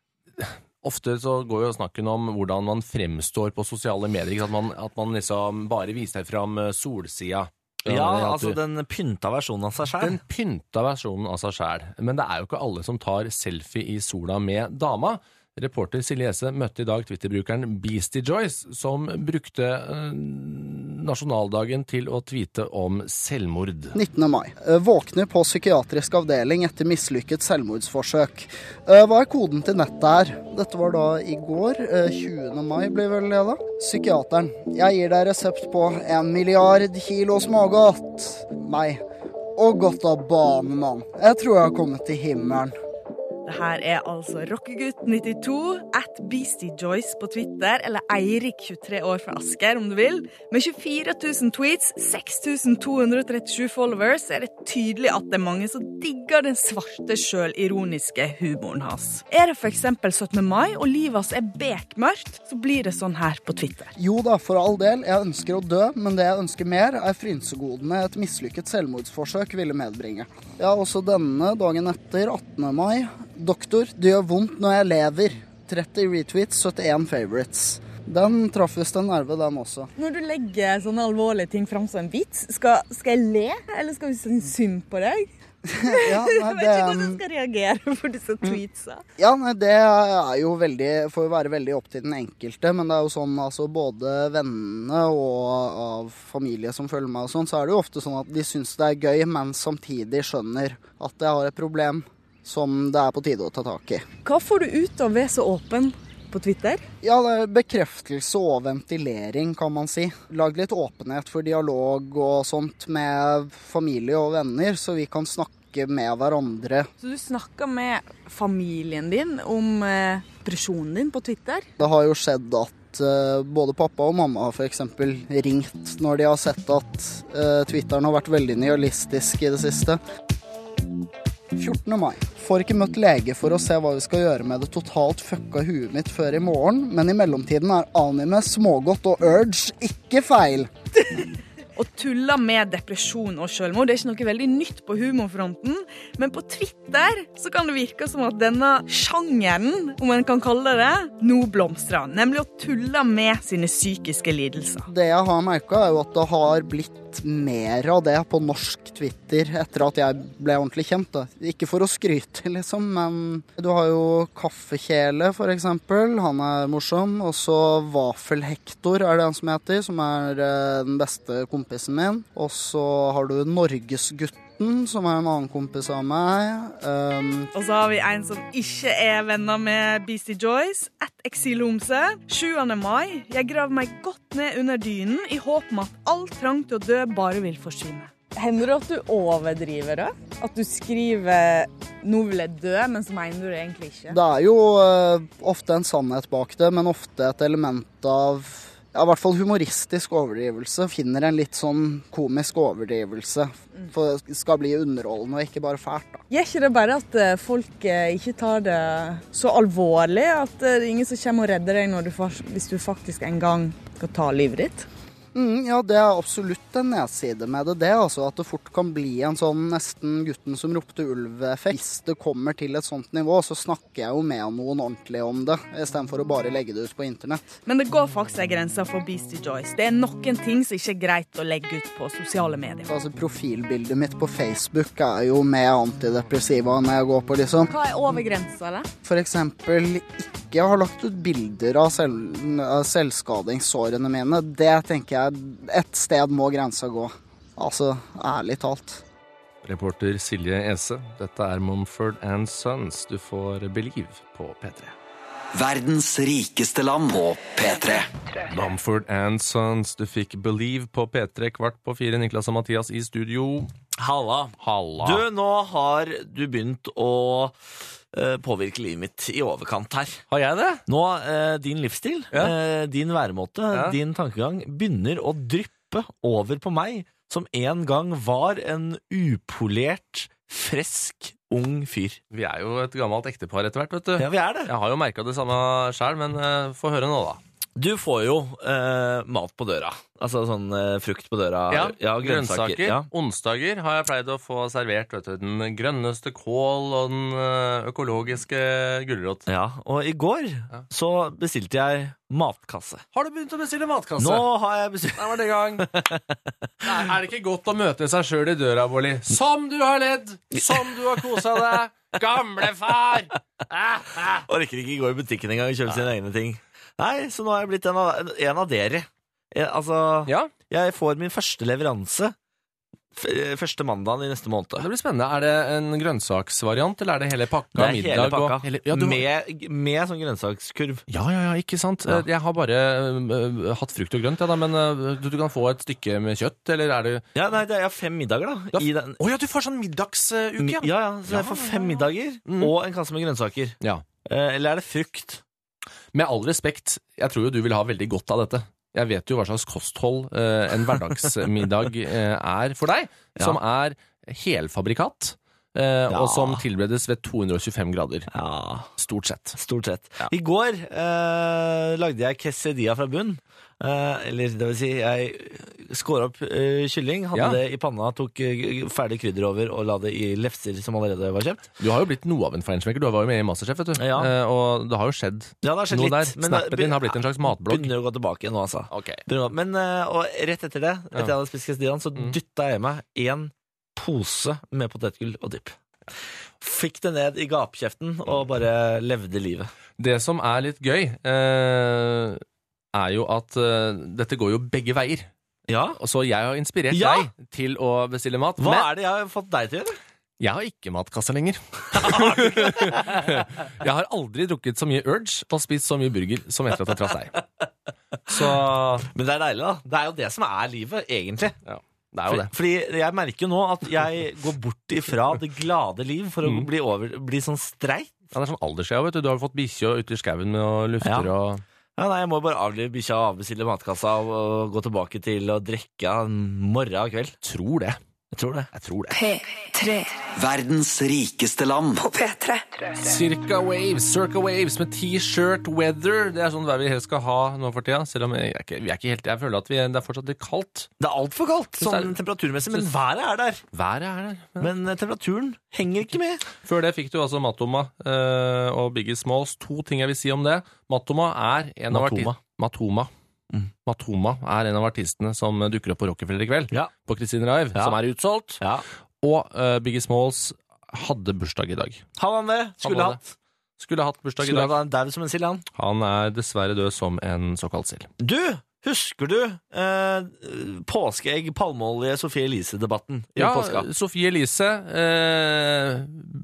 ofte så går jo snakken om hvordan man fremstår på sosiale medier, ikke sant? At man, at man liksom bare viser fram eh, solsida. Ja, At altså du- den pynta versjonen av seg sjøl. Den pynta versjonen av seg sjæl. Men det er jo ikke alle som tar selfie i sola med dama. Reporter Silje Ese møtte i dag Twitter-brukeren Beastie Joyce, som brukte eh, nasjonaldagen til å tweete om selvmord. nittende mai. Eh, Våkner på psykiatrisk avdeling etter mislykket selvmordsforsøk. Eh, Hva er koden til nettet her? Dette var da i går. eh, tjuende mai blir vel det da. Psykiateren. Jeg gir deg resept på en milliard kilo smågodt. Meg. Og godt av banen, mann. Jeg tror jeg har kommet til himmelen. Det her er altså Rockegutt nittito, at Beastie Joyce på Twitter, eller Eirik tjuetre år fra Asker, om du vil. Med tjuefire tusen tweets, seks tusen to hundre trettisju followers, er det tydelig at det er mange som digger den svarte, sjølironiske humoren hans. Er det for eksempel syttende mai, og livet hans er bekmørkt, så blir det sånn her på Twitter. Jo da, for all del. Jeg ønsker å dø, men det jeg ønsker mer, er frynsegodene et mislykket selvmordsforsøk ville medbringe. Ja, også denne dagen etter, attende mai. Doktor, det gjør vondt når jeg lever. tretti retweets, syttien favorites. Den traff visst en nerve, den også. Når du legger sånne alvorlige ting fram som en vits, skal, skal jeg le, eller skal vi synes synd på deg? Ja, nei, Jeg vet det, ikke hvordan jeg skal reagere på disse tweetsa. ja, nei, det er jo veldig, får jo være veldig opp til den enkelte, men det er jo sånn, altså både vennene og av familie som følger meg og sånn, så er det jo ofte sånn at de synes det er gøy, men samtidig skjønner at jeg har et problem som det er på tide å ta tak i. Hva får du ut av å være så åpen på Twitter? Ja, det er bekreftelse og ventilering, kan man si. Lag litt åpenhet for dialog og sånt med familie og venner, så vi kan snakke snakke med hverandre. Så du snakker med familien din om eh, depresjonen din på Twitter? Det har jo skjedd at uh, både pappa og mamma har for eksempel ringt når de har sett at uh, Twitteren har vært veldig nihilistisk i det siste. fjortende mai. Får ikke møtt lege for å se hva vi skal gjøre med det totalt fucka huet mitt før i morgen, men i mellomtiden er anime, smågodt og urge ikke feil. Og tuller med depresjon og selvmord. Det er ikke noe veldig nytt på humorfronten, men på Twitter så kan det virke som at denne sjangeren, om man kan kalle det, nå blomstrer, nemlig å tulle med sine psykiske lidelser. Det jeg har merket er jo at det har blitt mer av det på norsk Twitter etter at jeg ble ordentlig kjent. Da. Ikke for å skryte, liksom, men du har jo Kaffekjele, for eksempel. Han er morsom. Og så Vafelhektor er det han som heter, som er eh, den beste kompisen min. Og så har du Norgesgutten, som er en annen kompis av meg. Um, Og så har vi en som ikke er venner med Beastie Joyce, et eksilhomse. sjuende mai. Jeg graver meg godt ned under dynen i håp om at all trang til å dø bare vil forsvinne. Hender det at du overdriver det? At du skriver «nå vil jeg dø», men så mener du det egentlig ikke? Det er jo uh, ofte en sannhet bak det, men ofte et element av ja, i hvert fall humoristisk overdrivelse. Finner en litt sånn komisk overdrivelse. For det skal bli underholdende og ikke bare fælt, da. Gjør ikke det bare at folk ikke tar det så alvorlig, at det er ingen som kommer og redder deg når du, hvis du faktisk en gang skal ta livet ditt? Mm, ja, det er absolutt en nedside med det, det altså at det fort kan bli en sånn nesten gutten som ropte ulv-effekt. Hvis det kommer til et sånt nivå, så snakker jeg jo med noen ordentlig om det, i stedet for å bare legge det ut på internett. Men det går faktisk en grense for Beastie Joyce. Det er noen ting som ikke er greit å legge ut på sosiale medier. Altså, profilbildet mitt på Facebook er jo med antidepressiva når jeg går på, liksom. Hva er over grensa, eller? For eksempel ikke har lagt ut bilder av, selv, av selvskadingssårene mine. Det tenker jeg et sted må grensa gå. Altså, ærlig talt. Reporter Silje Ese, dette er Mumford and Sons. Du får Believe på P tre. Verdens rikeste land på P tre. Mumford and Sons, du fikk Believe på P tre, kvart på fire. Niklas og Mathias i studio. Halla. Halla. Du, nå har du begynt å uh, påvirke livet mitt i overkant her. Har jeg det? Nå, uh, din livsstil, Ja. uh, din væremåte, Ja. din tankegang begynner å dryppe over på meg, som en gang var en upolert, fresk, ung fyr. Vi er jo et gammelt ektepar etter hvert, vet du. Ja, vi er det. Jeg har jo merket det samme selv, men uh, få høre nå da. Du får jo uh, mat på døra. Altså sånn uh, frukt på døra. grønnsaker. grønnsaker. Ja. Onsdager har jeg pleid å få servert, vet du, den grønneste kål og den uh, økologiske gulrot. Ja, og i går Ja. så bestilte jeg matkasse. Har du begynt å bestille matkasse? Nå har jeg bestilt... Der var det i gang. Nei, er det ikke godt å møte seg selv i døra, Bolli? Som du har ledd, som du har koset deg, gamle far! Ah, ah. Orker ikke gå i butikken en gang og kjøpe sine egne ting. Nei, så nå har jeg blitt en av, en av dere. Jeg, altså, Ja, jeg får min første leveranse f første mandagen i neste måned. det blir spennende. Er det en grønnsaksvariant, eller er det hele pakka? Det er middag hele pakka, og hele, ja, du, med, med sånn grønnsakskurv. ja, ja, ja, ikke sant? Ja. Jeg har bare uh, hatt frukt og grønt, ja da, men uh, du, du kan få et stykke med kjøtt, eller er det... Ja, nei, det er fem middager da. Ja, I den, Å ja, du får sånn middagsuke, Mi- ja. ja, ja, så jeg får fem middager Mm. og en kasse med grønnsaker. Ja. Eh, eller er det frukt? Med all respekt, jeg tror jo du vil ha veldig godt av dette. Jeg vet jo hva slags kosthold eh, en hverdagsmiddag eh, er for deg, Ja. som er helfabrikat, eh, Ja. og som tilberedes ved to hundre og tjuefem grader. Ja, Stort sett. stort sett. Ja. I går eh, lagde jeg quesadilla fra bunn. Eh, eller det vil si, jeg skåret opp eh, kylling, hadde Ja. det i panna, tok eh, ferdig krydder over og la det i lefser som allerede var kjøpt. Du har jo blitt noe av en feinschmecker. Du var jo med i Masterchef, vet du. Ja. Eh, og det har jo skjedd Ja, det har skjedd noe litt. der. men Snappen det- din har blitt en slags matblogg. Begynner å gå tilbake igjen nå, altså. Ok. Begynner å gå- Men, eh, og rett etter det, etter Ja. jeg hadde spist quesadillaen, så Mm. dytta jeg meg en pose med potetgull og dipp. Fikk det ned i gapkjeften og bare levde livet. Det som er litt gøy, eh, er jo at eh, dette går jo begge veier. Ja, Og så jeg har inspirert Ja. deg til å bestille mat. hva men er det jeg har fått deg til å gjøre? jeg har ikke matkasse lenger. Jeg har aldri drukket så mye Urge og spist så mye burger som etter at jeg traff deg. Så Men det er deilig, da. Det er jo det som er livet, egentlig. ja. Det er jo det. Fordi jeg merker jo nå at jeg går bort ifra det glade liv for å Mm. bli, over, bli sånn streit. Ja, det er sånn aldersskjea, vet du. Du har fått bikkje ute i skauen med å lufter Ja. og Ja, nei, jeg må bare avlive bikkja og avbestille matkassa og, og gå tilbake til å drikke morgen og kveld. Tror det. Jeg tror det. Jeg tror det. P tre Verdens rikeste land. på P tre. Circa Waves, Circa Waves med T-shirt weather. Det er sånn vær vi helst skal ha nå for tida. Selv om jeg er ikke, vi er ikke helt Jeg føler at vi er, det er fortsatt litt kaldt. Det er altfor kaldt, Synes sånn det er- temperaturmessig, men synes- været er der. Været er der. Men Men eh, temperaturen henger ikke med. før det fikk du altså Matoma eh, og Biggie Smalls. To ting jeg vil si om det. Matoma er en av Matoma. arti- Matoma. Mm. Matoma er en av artistene som dukker opp på Rockefeller i kveld. Ja. På Christine Live, Ja. som er utsolgt. Ja. Og eh, Biggie Smalls hadde bursdag i dag. Har han det? Skulle Han hadde hatt. Skulle hatt bursdag Skulle i dag. hatt dau som en sild, han. Han er dessverre død som en såkalt sild. Du, husker du eh, påskeegg, palmeolje, Sofie Elise-debatten i Ja, påska? Sofie Elise eh,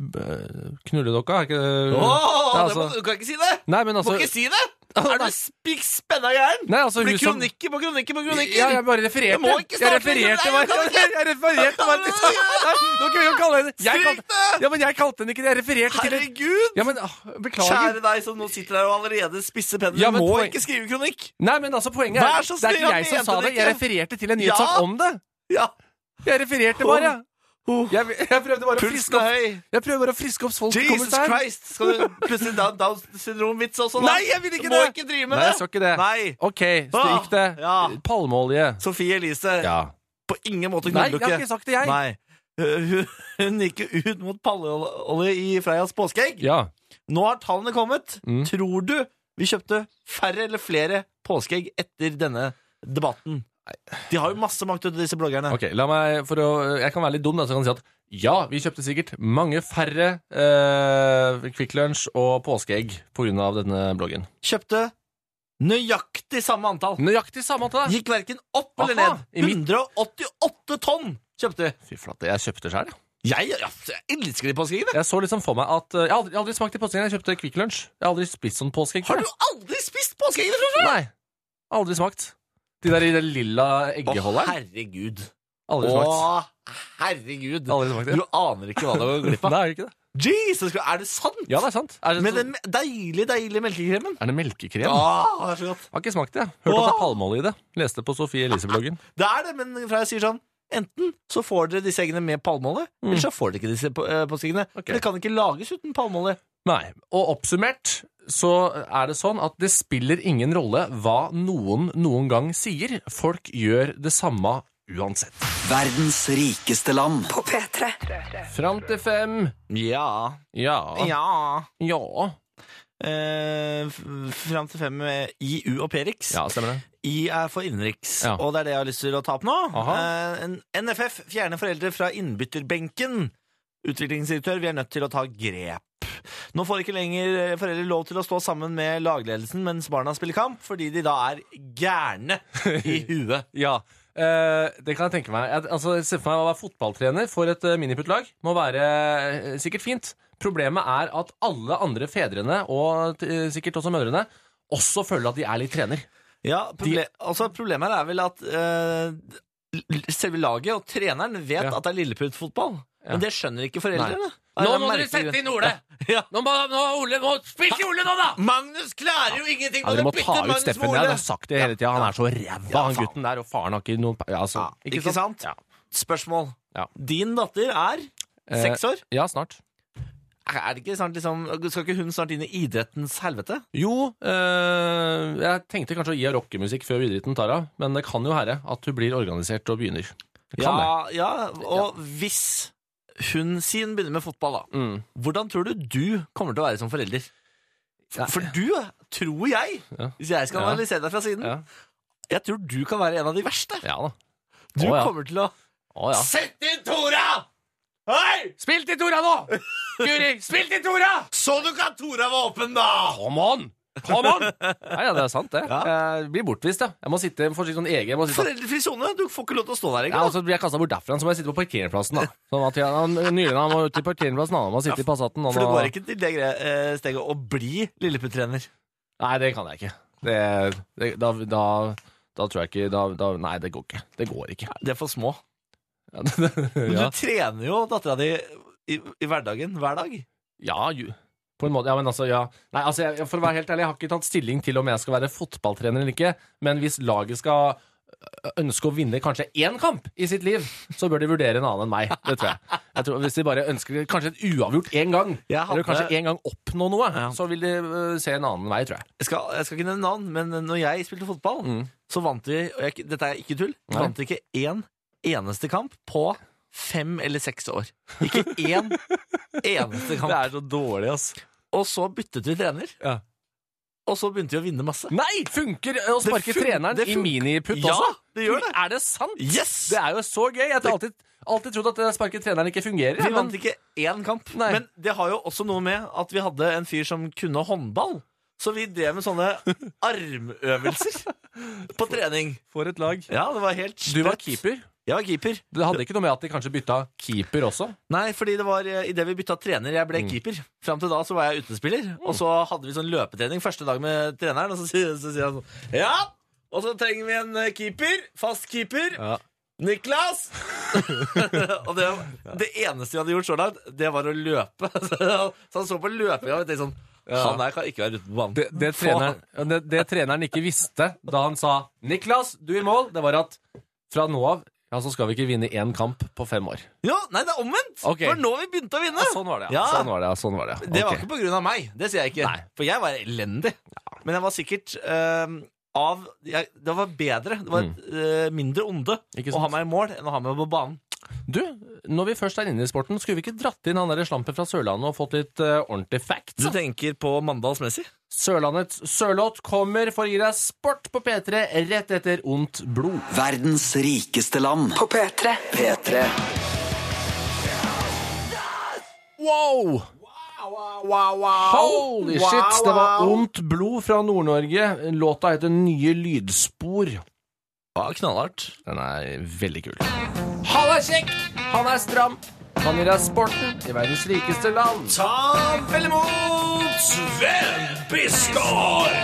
b- Knulledokka, er ikke det? Åh, Ja, det må, altså- du kan ikke si det! Nei, men Du altså må ikke si det! Er du spikk spenna gæren? Nei, altså Det blir hun som kronikker på kronikker på kronikker! Ja, jeg bare refererte. Du må ikke Jeg starte refererte med- bare. Nei, jeg kan ikke. Jeg refererte bare. Jeg kan ikke. Nei, nå kan vi jo kalle henne jeg Stryk kalte, det! Ja, men jeg kalte henne ikke det. Jeg refererte til det. Herregud! Ja, men ah, beklager. Kjære deg som nå sitter der og allerede spisser pennen. Ja, Du men må poeng- ikke skrive kronikk. Nei, men altså, poenget Vær er så det er snill, ikke jeg jeg som mente sa det det. Jeg ikke. refererte til en nyhetssak Ja. om det. Ja. Jeg refererte bare. Oh. Jeg, jeg prøvde bare å Pulsen friske er opp høy. Jeg prøver bare å friske opp folks Jesus hukommelse her. Christ! Skal du plutselig Down, down syndrom-vits også? da? Nei, jeg vil ikke du må det. ikke drive med Nei, jeg det! skal ikke det. Nei. OK, stryk det. Ja. Palmeolje. Sofie Elise. Ja. På ingen måte Nei, jeg knulledukke. har ikke sagt det, jeg. Nei. Hun, hun gikk jo ut mot palmeolje i Freias påskeegg. Ja. Nå har tallene kommet. Mm. Tror du vi kjøpte færre eller flere påskeegg etter denne debatten? De har jo masse makt ut av disse bloggerne. Ok, la meg, for å, jeg kan være litt dum da, så kan jeg si at ja, vi kjøpte sikkert mange færre eh, Quick Lunch og påskeegg på grunn av denne bloggen. Kjøpte nøyaktig samme antall. Nøyaktig samme antall. Gikk hverken opp eller Aha, ned. i mitt- hundre og åttiåtte tonn kjøpte vi. Fy flate, jeg kjøpte selv. jeg. Jeg, ja, jeg elsker de påskeeggene. Jeg så liksom for meg at eh, jeg har aldri, jeg har aldri smakt i påskeegg. Jeg kjøpte Quick Lunch. Jeg har aldri spist sånn påskeegg Har før. du aldri spist påskeeggene før? Nei, aldri smakt. De der i det lilla Å, eggeholderen. herregud. Aldri smakt. Å, herregud. Aldri smakt det. Du aner ikke hva du går glipp av. Nei, er det ikke det? Jesus, er det sant? Ja, det er sant. Er det, Med så, den deilige, deilige melkekremen. er det melkekrem? Åh, det er så godt. Har ikke smakt det. Hørte at det er palmeolje i det. Leste på Sofie Elise-bloggen. Det er det, men fra jeg sier sånn, enten så får dere disse eggene med palmeolje, Mm. eller så får dere ikke disse på- eh, påskeeggene. Ok. For det kan ikke lages uten palmeolje. Nei, og oppsummert så er det sånn at det spiller ingen rolle hva noen noen gang sier. Folk gjør det samme uansett. Verdens rikeste land. På P tre. Fram til fem. Ja. Ja. Ja. Ja. Eh, f- fram til fem med I, U og P-riks. Ja, stemmer det. I er for innenriks, Ja. og det er det jeg har lyst til å ta opp nå. Aha. Eh, en N F F fjerner foreldre fra innbytterbenken. Utviklingsdirektør, vi er nødt til å ta grep. Nå får ikke lenger foreldre lov til å stå sammen med lagledelsen mens barna spiller kamp, fordi de da er gærne i huet. Ja, eh, det kan jeg tenke meg. Jeg, altså, Se for meg å være fotballtrener for et uh, miniputtlag. Må være eh, sikkert fint. Problemet er at alle andre fedrene, og eh, sikkert også mødrene, også føler at de er litt trener. Ja, proble altså, Problemet her er vel at eh, l- selve laget og treneren vet Ja. at det er lilleputtfotball, Ja. men det skjønner ikke foreldrene. Nå Det er må dere merkelig. sette inn Ole! Ja. Nå må, nå, Ole, nå, spill til Ole nå, da! Magnus klarer jo ingenting! Ja, dere må bytte ta ut Magnus Steffen. med Jeg Ole. har sagt det hele tida. Han er så ræva, Ja, han faen. gutten der. Og faren har ikke noe ja, altså, Ja, ikke sant? Ja. Spørsmål. Ja. Din datter er Eh, seks år. ja, snart. Er det ikke snart liksom, Skal ikke hun snart inn i idrettens helvete? Jo, eh, jeg tenkte kanskje å gi henne rockemusikk før idretten tar av, men det kan jo være at hun blir organisert og begynner. Det kan Ja, ja, og hvis hun sier hun begynner med fotball, da, det. Mm. hvordan tror du du kommer til å være som forelder? Ja. For du, tror jeg, Ja. hvis jeg skal Ja. analysere deg fra siden, Ja. jeg tror du kan være en av de verste. Ja da. Du Å, ja. kommer til å Å ja. Sett inn Tora! Hei! Spill til Tora nå! Guri, spill til Tora! Så du ikke at Tora var åpen, da? Come on! Come on! Nei, ja, det er sant, det. Jeg blir bortvist, ja. Jeg må sitte får sitte sånn egen jeg må sitte, Foreldrefri sone. Du får ikke lov til å stå der ja, engang. og så blir jeg kastet bort derfra, så må jeg sitte på parkeringsplassen, da. Sånn at jeg, han, nylig han må ut til parkeringsplassen, han må sitte i Passaten. Han For det må- går ikke til det gre- eh, steget å bli lilleputt-trener. Nei, det kan jeg ikke. Det, det, da, da, da tror jeg ikke da, da, Nei, det går ikke. Det går ikke. De er for små. Men ja. du trener jo dattera di i, i hverdagen hver dag. Ja, ju. På en måte, ja, men altså, ja. Nei, altså, jeg, for å være helt ærlig, jeg har ikke tatt stilling til om jeg skal være fotballtrener eller ikke, men hvis laget skal ønske å vinne kanskje én kamp i sitt liv, så bør de vurdere en annen enn meg, det tror jeg. Jeg tror hvis de bare ønsker kanskje et uavgjort én gang, Jeg hadde- eller kanskje en gang oppnå noe, Ja. så vil de uh, se en annen vei, tror jeg. Jeg skal, jeg skal ikke nevne navn, men når jeg spilte fotball, Mm. så vant vi, og jeg, dette er ikke tull, Nei. vant vi ikke én eneste kamp på fem eller seks år. Ikke én eneste kamp. så dårlig, ass. Og så byttet vi trener, Ja. og så begynte vi å vinne masse. Nei, funker å sparke fun- treneren det i fun- miniputt Ja, også? det gjør det. Er det sant? Yes! Det er jo så gøy. Jeg har alltid, alltid trodd at det sparke treneren ikke fungerer. Vi ja, vant men, ikke én kamp, Nei. men det har jo også noe med at vi hadde en fyr som kunne håndball. Så vi drev med sånne armøvelser på trening. for et lag. Ja, det var helt Du var sprøtt. keeper. Jeg var keeper. Det hadde ikke noe med at de kanskje bytta keeper også? Nei, fordi det var i det vi bytta trener, jeg ble keeper. Fram til da så var jeg utespiller, og så hadde vi sånn løpetrening første dag med treneren, og så sier, så sier han sånn Ja, og så trenger vi en eh, keeper. Fast keeper. Ja. Niklas! og det, det eneste vi hadde gjort så langt, det var å løpe. så han så på løpinga og tenkte sånn Han der kan ikke være ute på banen. Det, det, treneren, det, det treneren ikke visste da han sa 'Niklas, du i mål', det var at fra nå av ja, så skal vi ikke vinne én kamp på fem år. Ja, nei, det er omvendt! Ok. Det var nå vi begynte å vinne. Ja, sånn var det, ja. Ja. Sånn var det, ja. Sånn var det, ja. Det var Ok. ikke på grunn av meg, det sier jeg ikke. Nei. For jeg var elendig. Men jeg var sikkert eh, av jeg, Det var bedre, det var eh, mindre onde Mm. Ikke å ha sant? meg i mål enn å ha meg på banen. Du, når vi først er inne i sporten, skulle vi ikke dratt inn han der slampen fra Sørlandet og fått litt uh, ordentlig facts? Du da? tenker på Mandals Messi? Sørlandets Sørloth kommer for å gi deg sport på P tre rett etter Ondt blod. Verdens rikeste land. På P tre. P tre. Wow! Holy shit, det var Ondt blod fra Nord-Norge. Låta heter Nye lydspor. Ja, knallhardt. Den er veldig kul. Han er kjekk, han er stram. Han gir deg sporten i verdens rikeste land. Ta vel imot Sven Biskar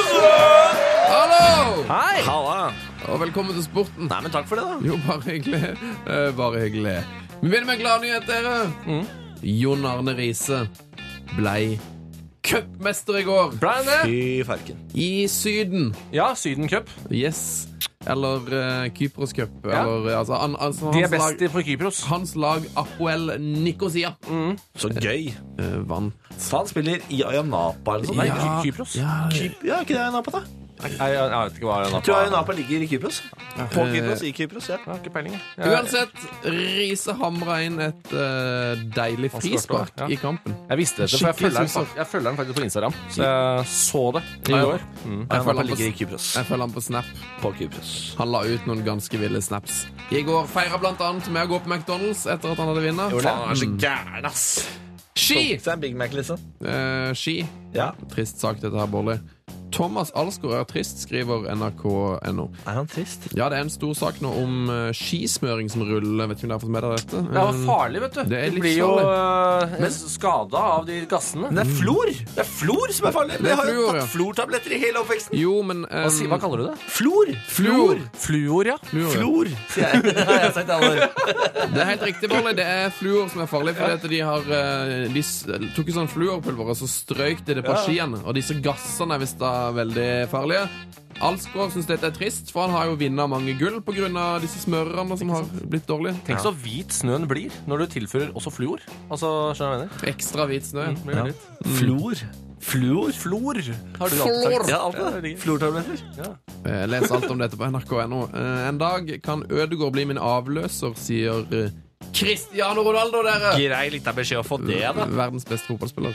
Hallo! Hei! Halla. Og velkommen til sporten. Nei, men takk for det, da. Jo, bare hyggelig. Eh, bare hyggelig. Vi begynner med glad nyhet, dere. Jon Arne Riise blei cupmester i går. Ble han det? Fy farken. I Syden. Ja, Syden Cup. Yes. Eller uh, Kypros Cup. Ja. Eller, altså, han, altså, De er hans, best lag, for Kypros. hans lag Apoel Nikosia Så gøy. eh, vant. Han spiller i Ayanapa eller noe sånt. Nei, Nei, Ky- Kypros. Ja, Kyp- ja, ikke det Ayanapa, da? Jeg, jeg, jeg vet ikke hva han Jeg tror Ayanapa ligger i Kypros. På Kypros, i Kypros, ja. Jeg har ikke peiling. jeg. Jeg, Uansett, Riise hamra inn et eh, deilig Han frispark skårte, ja. i kampen. jeg visste dette, for jeg Skikkelig følger, den, susser. fak- jeg følger den faktisk på Instagram. Så jeg så det i Ja, ja. går. Mm. Jeg følger Ayanapa han på, ligger i Kypros. jeg følger han på Snap. På Kypros. Han la ut noen ganske ville snaps. I går feira blant annet med å gå på McDonald's etter at han hadde vunnet. Faen, han er så gæren, ass. Ski! Så er en Big Mac, liksom. Eh, ski. Ja. Trist sak, dette her, Bårli. Thomas Alsgaard er trist, skriver N R K punktum N O. Er han trist? Ja, det er en stor sak nå om uh, skismøring som ruller. Vet ikke om dere har fått med dere dette? Det var farlig, vet du. Det er Du litt blir jo farlig. uh, skada av de gassene. Men det er flor! Det er flor som er farlig. Det er Jeg har jo fluor, ja. tatt flortabletter i hele oppveksten. Jo, men um, Hva, si- hva kaller du det? Flor! Fluor. Fluor, ja. Fluor, ja. Flor, sier jeg. Det har jeg sagt alle år. Det er helt riktig, Bårli. Det er fluor som er farlig. Fordi at de har uh, De s- tok en sånn fluorpulver, og så strøyk de det på skiene. Og disse gassene er visst da veldig farlige. Alsgaard syns dette er trist, for han har jo vunnet mange gull pga. disse smørerne som har blitt dårlige. Tenk så hvit snøen blir når du tilfører også fluor. Altså, skjønner du hva jeg mener? Ekstra hvit snø. Blir det litt? Flor. Fluor? Flor, har du alltid sagt. Ja, alt det. Flortabletter. Eh, Les alt om dette på N R K punktum N O. Eh, En dag kan Ødegaard bli min avløser, sier eh, Cristiano Ronaldo, dere! Grei liten beskjed å få det, da. Verdens beste fotballspiller.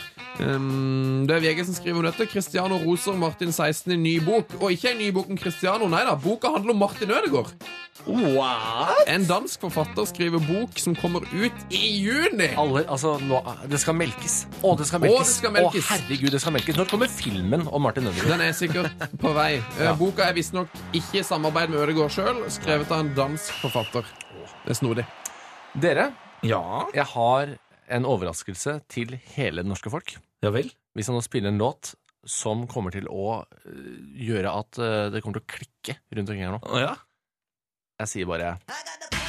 Um, det er V G som skriver om dette. Cristiano roser Martin seksten i ny bok. Og ikke en ny bok om Cristiano, nei da. Boka handler om Martin Ødegaard. What? En dansk forfatter skriver bok som kommer ut i juni. Alle, altså, nå, det skal melkes. Å, det skal melkes. Å, det skal melkes. Å, herregud, det skal melkes. Når kommer filmen om Martin Ødegaard? Den er sikkert på vei. Eh, Boka er visstnok ikke i samarbeid med Ødegaard sjøl, skrevet av en dansk forfatter. Det er snodig. Dere, Ja. jeg har en overraskelse til hele det norske folk. Ja vel? Hvis jeg nå spiller en låt som kommer til å øh, gjøre at øh, det kommer til å klikke rundt omkring her nå. Å ja? Jeg sier bare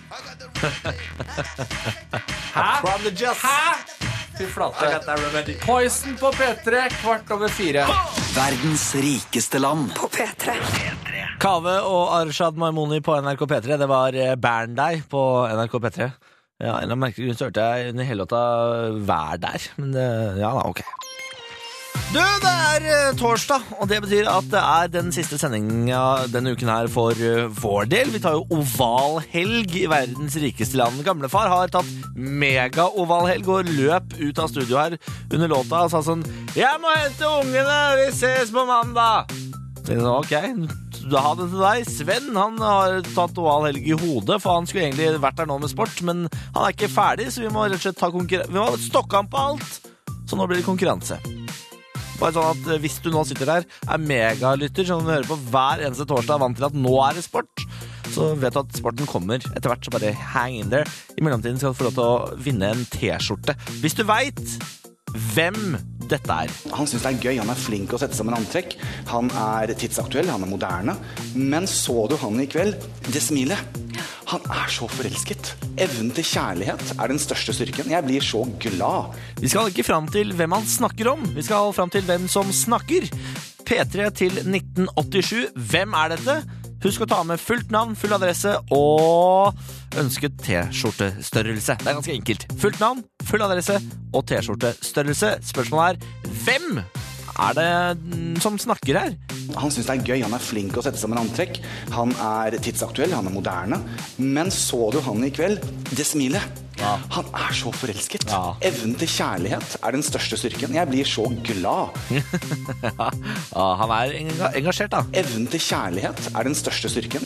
Hæ? From the just. Hæ? Fy flate. Poison på P tre, kvart over fire. Verdens rikeste land. På P tre. Kave og Arshad Maimoni på N R K P tre. Det var eh, Burn Deg på N R K P tre. Ja, en av merkelig grunn så hørte jeg under hele låta Vær der. Men eh, ja da, ok. Du, det er eh, torsdag, og det betyr at det er den siste sendingen denne uken her for eh, vår del. Vi tar jo ovalhelg i verdens rikeste land. Gamlefar har tatt mega-ovalhelg og løp ut av studio her under låta og sa sånn: «Jeg må hente ungene, vi ses på mandag!» Så jeg sa, ok, da ha det til deg. Sven, han har tatt ovalhelg i hodet, for han skulle egentlig vært der nå med sport, men han er ikke ferdig, så vi må rett og slett ta konkurranse. Vi må stokke han på alt, så nå blir det konkurranse. Bare sånn at hvis du nå sitter der, er megalytter, som du hører på hver eneste torsdag, vant til at nå er det sport, så vet du at sporten kommer etter hvert, så bare hang in there. I mellomtiden skal du få lov til å vinne en t-skjorte. Hvis du vet hvem dette er. Han synes det er gøy, han er flink å sette sammen antrekk. Han er tidsaktuell, han er moderne. Men så du han i kveld? Det smilet. Han er så forelsket. Evnen til kjærlighet er den største styrken. Jeg blir så glad. Vi skal ikke fram til hvem han snakker om. Vi skal fram til hvem som snakker. P tre til nitten åttisju. Hvem er dette? Husk å ta med fullt navn, full adresse og ønsket t-skjortestørrelse. Det er ganske enkelt. Fullt navn, full adresse og t-skjortestørrelse. Spørsmålet er, hvem er det som snakker her? Han synes det er gøy, han er flink å sette sammen antrekk. Han er tidsaktuell, han er moderne. Men så du han i kveld? Det smilet. Ja. Han er så forelsket. Ja. Evnen til kjærlighet er den største styrken. Jeg blir så glad. Ja, han er engasjert da. Evnen til kjærlighet er den største styrken.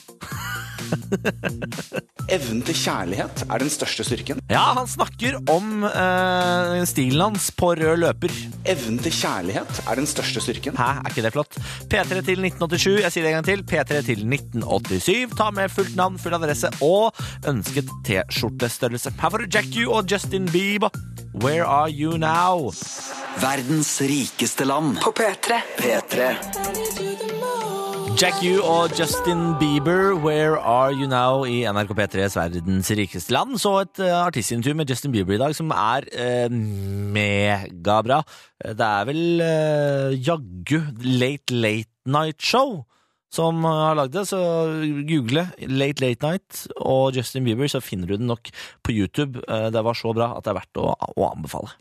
Evnen til kjærlighet er den største styrken. Ja, han snakker om eh, stilen hans på rød løper. Evnen til kjærlighet er den største styrken. Hæ, er ikke det flott? P tre til nitten åttisju, jeg sier det en gang til. P tre til nitten åttisyv. Ta med fullt navn, full adresse og ønsket t-skjortestørrelse. Her får du Jack U og Justin Bieber. Where are you now? Verdens rikeste land. På P tre. P tre. Jack U og Justin Bieber, Where Are You Now i N R K P tres Verdens rikeste land. Så et uh, artistintervju med Justin Bieber i dag som er uh, megabra. Det er vel uh, jaggu Late Late Night Show som uh, har lagd det, så google Late Late Night og Justin Bieber, så finner du den nok på YouTube. Uh, det var så bra at det er verdt å, å anbefale.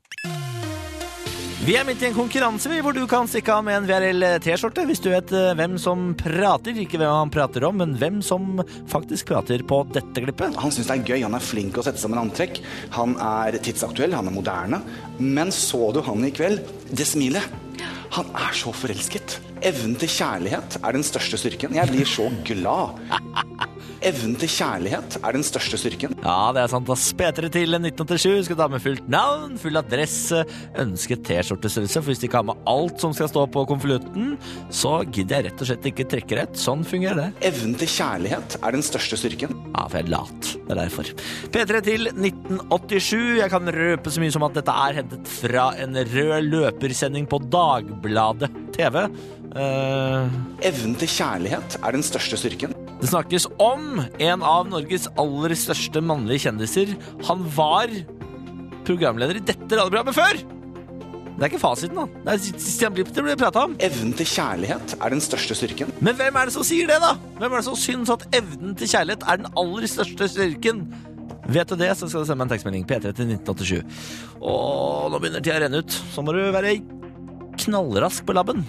Vi er midt i en konkurranse hvor du kan stikke av med en V R L-t-skjorte hvis du vet hvem som prater, ikke hvem han prater om, men hvem som faktisk prater på dette klippet. Han synes det er gøy, han er flink å sette sammen antrekk. Han er tidsaktuell, han er moderne. Men så du han i kveld? Det smilet. Han er så forelsket. Evnen til kjærlighet er den største styrken. Jeg blir så glad. Evnen til kjærlighet er den største styrken. Ja, det er sant. P tre til nitten åttisju. Skal ta med fullt navn, full adresse, ønsket t-skjortestørrelse. For hvis de ikke har med alt som skal stå på konvolutten, så gidder jeg rett og slett ikke trekke rett. Sånn fungerer det. Evnen til kjærlighet er den største styrken. Ja, for jeg er lat. Det er derfor. P tre til nitten åttisju. Jeg kan røpe så mye som at dette er hentet fra en rød løpersending på Dagbladet T V. Uh... Evnen til kjærlighet er den største styrken. Det snakkes om en av Norges aller største mannlige kjendiser. Han var programleder i dette radioprogrammet før. Det er ikke fasiten da. Det er Stian Blipp det ble pratet om. Evnen til kjærlighet er den største styrken. Men hvem er det som sier det da? Hvem er det som synes at evnen til kjærlighet er den aller største styrken? Vet du det, så skal du sende meg en tekstmelding. P tre til nitten åttisju. Og nå begynner tida å renne ut. Så må du være knallrask på labben.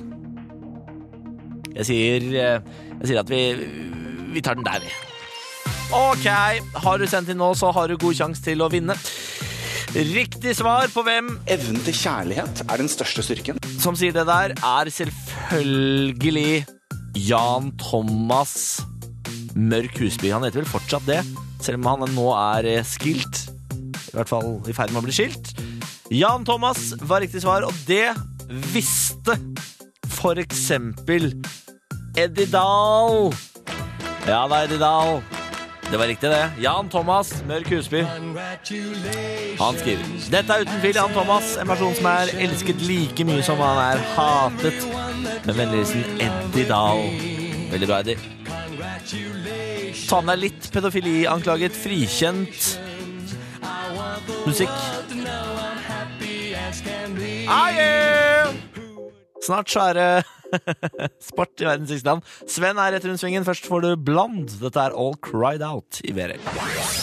Jeg sier, jeg sier at vi, vi tar den der. Ok, har du sendt inn nå, så har du god sjanse til å vinne. Riktig svar på hvem evnen til kjærlighet er den største styrken som sier det der, er selvfølgelig Jan Thomas Mørk Husby. Han heter vel fortsatt det, selv om han nå er skilt. I hvert fall i ferd med å bli skilt. Jan Thomas var riktig svar, og det visste for eksempel Eddie Dahl. Ja da, Eddie Dahl. Det var riktig det. Jan Thomas Mørk Husby. Han skriver: dette er uten tvil Jan Thomas, en person som er elsket like mye som han er hatet. Med vennligheten Eddie Dahl. Veldig bra, Eddie. Ta med deg litt pedofili-anklaget frikjent musikk. Ah, yeah! Snart så er det sport i verdens siste land. Sven er rett rundt svingen. Først får du Blond. Dette er All Cried Out i V R L.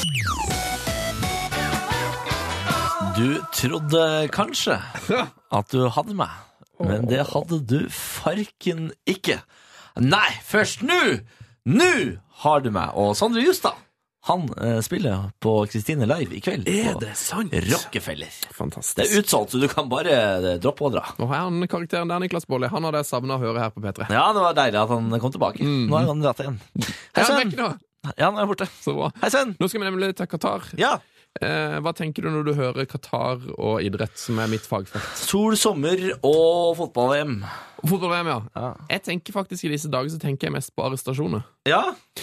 Du trodde kanskje at du hadde meg, men det hadde du farken ikke. Nei, først nå! Nå har du meg, og Sondre Justad. Han eh, spiller på Kristine Live i kveld. Er det sant? Rockefeller. Fantastisk. Det er utsolgt, så du kan bare eh, droppe og dra. Og her er han karakteren der, Niklas Baarli. Han hadde jeg savnet å høre her på P tre. Ja, det var deilig at han kom tilbake. Mm. Nå har han dratt igjen. Hei, Ja, Sven. vekk nå. Ja, nå er han borte. Så bra. Hei, Sven. Nå skal vi nemlig til Qatar. Ja. Eh, hva tenker du når du hører Qatar og idrett, som er mitt fagfelt? Sol, sommer og fotball-V M. Fotball-V M, ja. Ja. Jeg tenker faktisk i disse dager så tenker jeg mest på arrestasjoner. Ja.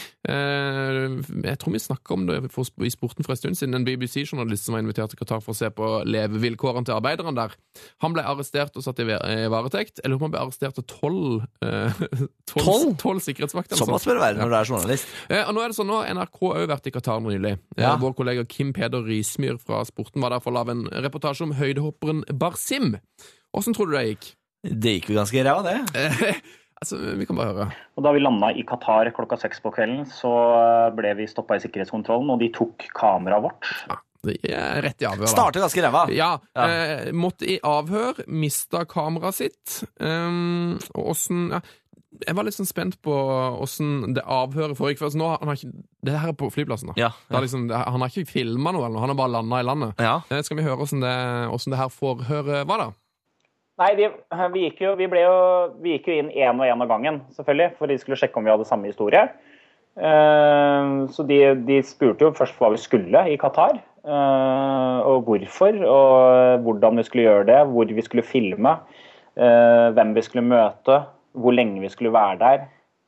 Eh, jeg tror vi snakket om det for, i sporten for en stund siden. En B B C-journalist som var invitert til Qatar for å se på levevilkårene til arbeiderne der. Han ble arrestert og satt i varetekt. Eller om han ble arrestert av tolv eh, tolv sikkerhetsvakter. Såpass bør det være når du er journalist. Eh, og nå er det sånn, nå har N R K også vært i Qatar nylig. Ja. Eh, vår kollega Kim Peder Rismyr fra Sporten var der for å lave en reportasje om høydehopperen Barsim. Hvordan tror du det gikk? Det gikk jo ganske ræva, det. Eh, altså, vi kan bare høre. Og da vi landet i Qatar klokka seks på kvelden, så ble vi stoppet i sikkerhetskontrollen, og de tok kameraet vårt. Ja, det er rett i avhør. da. Startet ganske ræva. Ja, Ja. Eh, måtte i avhør, mistet kameraet sitt. Um, og hvordan, ja, jeg var litt sånn spent på hvordan det avhøret foregikk. For altså, nå, han har ikke, det her er på flyplassen da. Ja, Det ja. er liksom, det, han har ikke filmet noe, eller noe, han har bare landet i landet. Ja. Eh, skal vi høre hvordan det, hvordan det her forhøret var da? Nei, vi, vi, gikk jo, vi, ble jo, vi gikk jo inn en og en av gangen, selvfølgelig, for de skulle sjekke om vi hadde samme historie. Uh, så de, de spurte jo først hva vi skulle i Qatar, uh, og hvorfor, og hvordan vi skulle gjøre det, hvor vi skulle filme, uh, hvem vi skulle møte, hvor lenge vi skulle være der.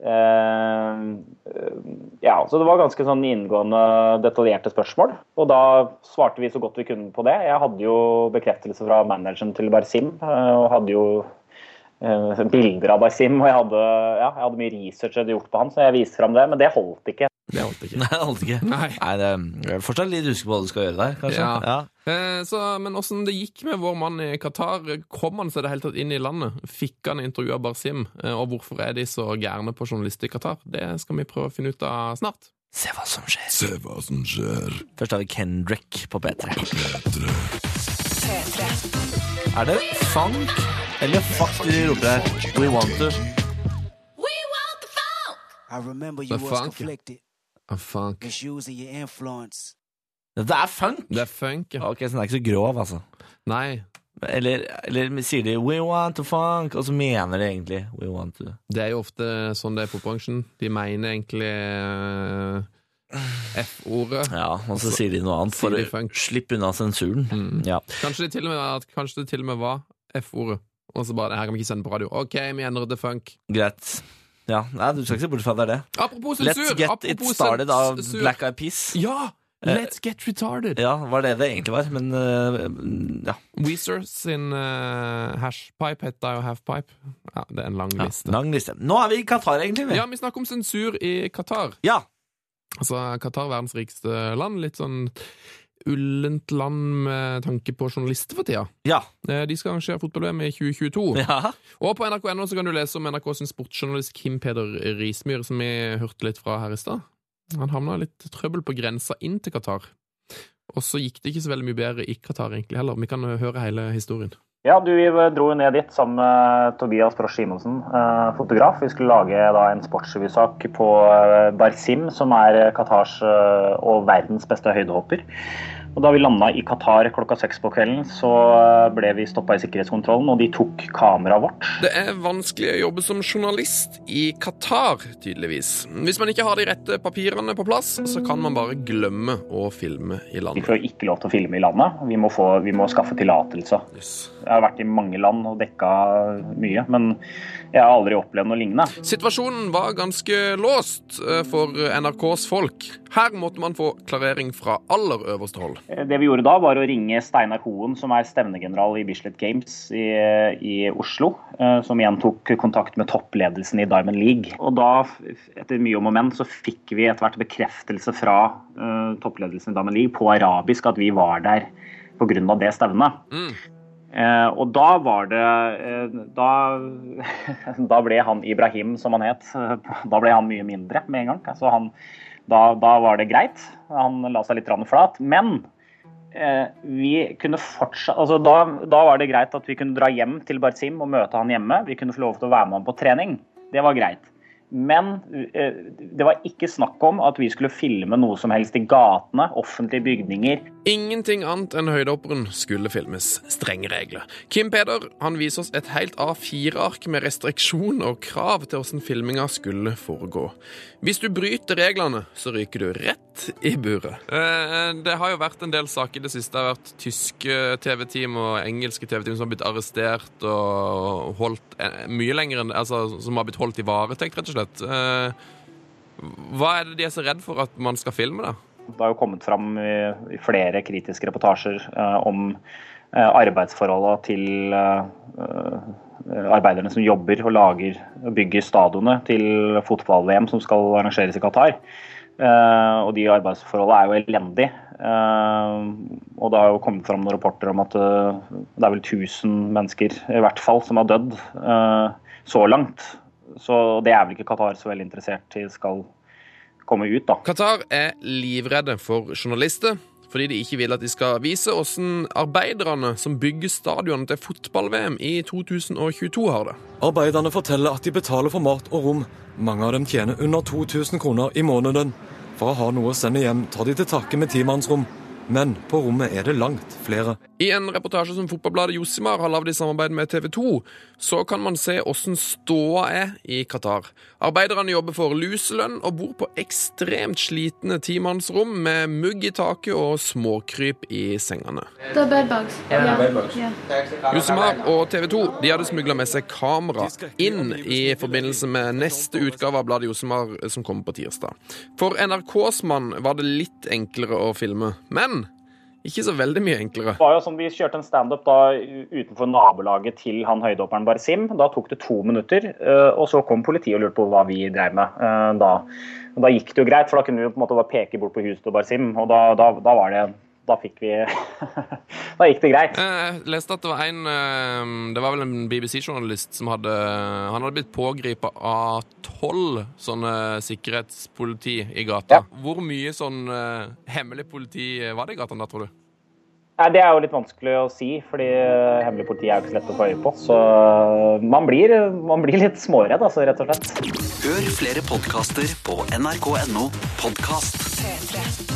Uh, ja, så det var ganske sånn inngående, detaljerte spørsmål, og da svarte vi så godt vi kunne på det. Jeg hadde jo bekreftelse fra manageren til Barsim, uh, og hadde jo uh, bilder av Barsim, og jeg hadde, ja, jeg hadde mye research jeg hadde gjort på han, så jeg viste frem det, men det holdt ikke. Det holdt ikke. Nei, det holdt ikke. Nei. Nei, det jeg er fortsatt litt usikker på hva du skal gjøre der, kanskje. Ja. Ja. Eh, så, men hvordan det gikk med vår mann i Qatar? Kom han seg det helt tatt inn i landet? Fikk han intervju av Barsim? Eh, og hvorfor er de så gærne på journalister i Qatar? Det skal vi prøve å finne ut av snart. Se hva som skjer. Se hva som skjer. Først har vi Kendrick på P tre. P tre. Er det funk eller fuck de roper her? We want to. I remember The you was funk. conflicted, Ah, funk. misusing your influence. Det er funk? Det er funk, ja. Ok, så den er ikke så grov, altså. Nei, Eller, eller sier de we want to funk, og så mener de egentlig we want to. det er jo ofte sånn det er på bransjen. De mener egentlig eh, F-ordet. Ja, og så sier de noe annet for Sier de å funk. slippe unna sensuren. Mm. Ja. Kanskje det til og med, at- kanskje det til og med var F-ordet. Og så bare, det her kan vi ikke sende på radio. Ok, vi endrer det funk. Greit. Ja, nei, du skal ikke se bort fra det er det. Apropos sensur! Let's Get It apropos Started av sensur. Black Eyed Peas. Ja! Let's Get Retarded. Ja, var det det egentlig var, men uh, ja. Weezer sin uh, hashpipe heter jo halfpipe. Ja, det er en lang ja. liste. Lang liste. Nå er vi i Qatar, egentlig. vi. Ja, vi snakker om sensur i Qatar. Ja. Altså, Qatar er verdens rikeste land. Litt sånn ullent land med tanke på journalister for tida. Ja. Eh, De skal arrangere fotball-V M i tjue tjueto. Ja. Og på N R K punkt N O så kan du lese om N R K sin sportsjournalist Kim Peder Rismyr, som vi hørte litt fra her i stad. Han havna litt trøbbel på grensa inn til Qatar. Og så gikk det ikke så veldig mye bedre i Qatar egentlig heller. Vi kan høre hele historien. Ja, du vi dro jo ned dit sammen med Tobias Brosch Simonsen, eh, fotograf. Vi skulle lage da en sportsrevysak på eh, Barsim, som er Qatars eh, og verdens beste høydehopper. Og da vi landet i Qatar klokka seks på kvelden, så ble vi stoppet i sikkerhetskontrollen, og de tok kameraet vårt. Det er vanskelig å jobbe som journalist i Qatar, tydeligvis. Hvis man ikke har de rette papirene på plass, så kan man bare glemme å filme i Vi landet. får ikke lov til å filme i landet. Vi må, få, vi må skaffe tillatelse. Yes. Jeg har vært i mange land og dekket mye, men jeg har aldri opplevd noe lignende. Situasjonen var ganske låst eh, for N R K's folk. Her måtte man få klarering fra aller øverste hold. Det vi gjorde da var å ringe Steinar Hoen, som er stevnegeneral i Bislett Games i, i Oslo, som igjen tok kontakt med toppledelsen i Diamond League. Og da, etter mye om og men, så fikk vi etter hvert bekreftelse fra uh, toppledelsen i Diamond League på arabisk at vi var der på grunn av det stevnet. Mm. Uh, og da var det uh, da, da ble han Ibrahim, som han het, da ble han mye mindre med en gang. Altså han, da, da var det greit. Han la seg litt flat, men Eh, vi kunne fortsatt, altså da, da var det greit at vi kunne dra hjem til Barsim og møte han hjemme. Vi kunne få lov til å være med han på trening. Det var greit. Men eh, det var ikke snakk om at vi skulle filme noe som helst i gatene, offentlige bygninger. Ingenting annet enn høydehopperen skulle filmes. Strenge regler. Kim Peder, han viser oss et helt A fire ark med restriksjoner og krav til hvordan filminga skulle foregå. Hvis du bryter reglene, så ryker du rett i buret. Eh, det har jo vært en del saker i det siste. Det har vært tyske T V-team og engelske T V-team som har blitt arrestert og holdt eh, mye lenger enn, altså som har blitt holdt i varetekt, rett og slett. Eh, hva er det de er så redd for at man skal filme da? Det har jo kommet fram i, i flere kritiske reportasjer eh, om eh, arbeidsforholdet til eh, arbeiderne som jobber og lager og bygger stadionet til fotball-V M som skal arrangeres i Qatar. Uh, og de arbeidsforholdene er jo elendige. Uh, og det har jo kommet fram noen rapporter om at uh, det er vel tusen mennesker i hvert fall som har dødd uh, så langt. Så det er vel ikke Qatar så veldig interessert i skal komme ut da. Qatar er livredde for journalister, fordi de ikke vil at de skal vise hvordan arbeiderne som bygger stadion til fotball-V M i to tusen tjueto har det. Arbeiderne forteller at de betaler for mat og rom. Mange av dem tjener under to tusen kroner i måneden. For å ha noe å sende hjem tar de til takke med timannsrom. Men på rommet er det langt flere. I en reportasje som fotballbladet Josimar har lavet i samarbeid med T V to, så kan man se hvordan ståa er i Qatar. Arbeiderne jobber for luselønn og bor på ekstremt slitne timannsrom med mugg i taket og småkryp i sengene. Det er bedbugs. Ja, ja. bedbugs. Ja. Josimar og T V to de hadde smuglet med seg kamera inn i forbindelse med neste utgave av bladet Josimar som kommer på tirsdag. For N R K's mann var det litt enklere å filme, men ikke så veldig mye enklere. Det var jo sånn, vi kjørte en stand-up da utenfor nabolaget til han høydehopperen Barsim. Da tok det to minutter, og så kom politiet og lurte på hva vi drev med da. Da gikk det jo greit, for da kunne vi på en måte bare peke bort på huset til Barsim, og da, da, da var det, da fikk vi, da gikk det greit. Jeg leste at det var en, det var vel en B B C-journalist som hadde, han hadde blitt pågripet av tolv sånne sikkerhetspoliti i gata. Ja. Hvor mye sånn hemmelig politi var det i gata da, tror du? Nei, det er jo litt vanskelig å si, fordi hemmelig politi er jo ikke så lett å få øye på, så man blir, man blir litt småredd, altså, rett og slett. Hør flere podcaster på N R K punktum no podcast.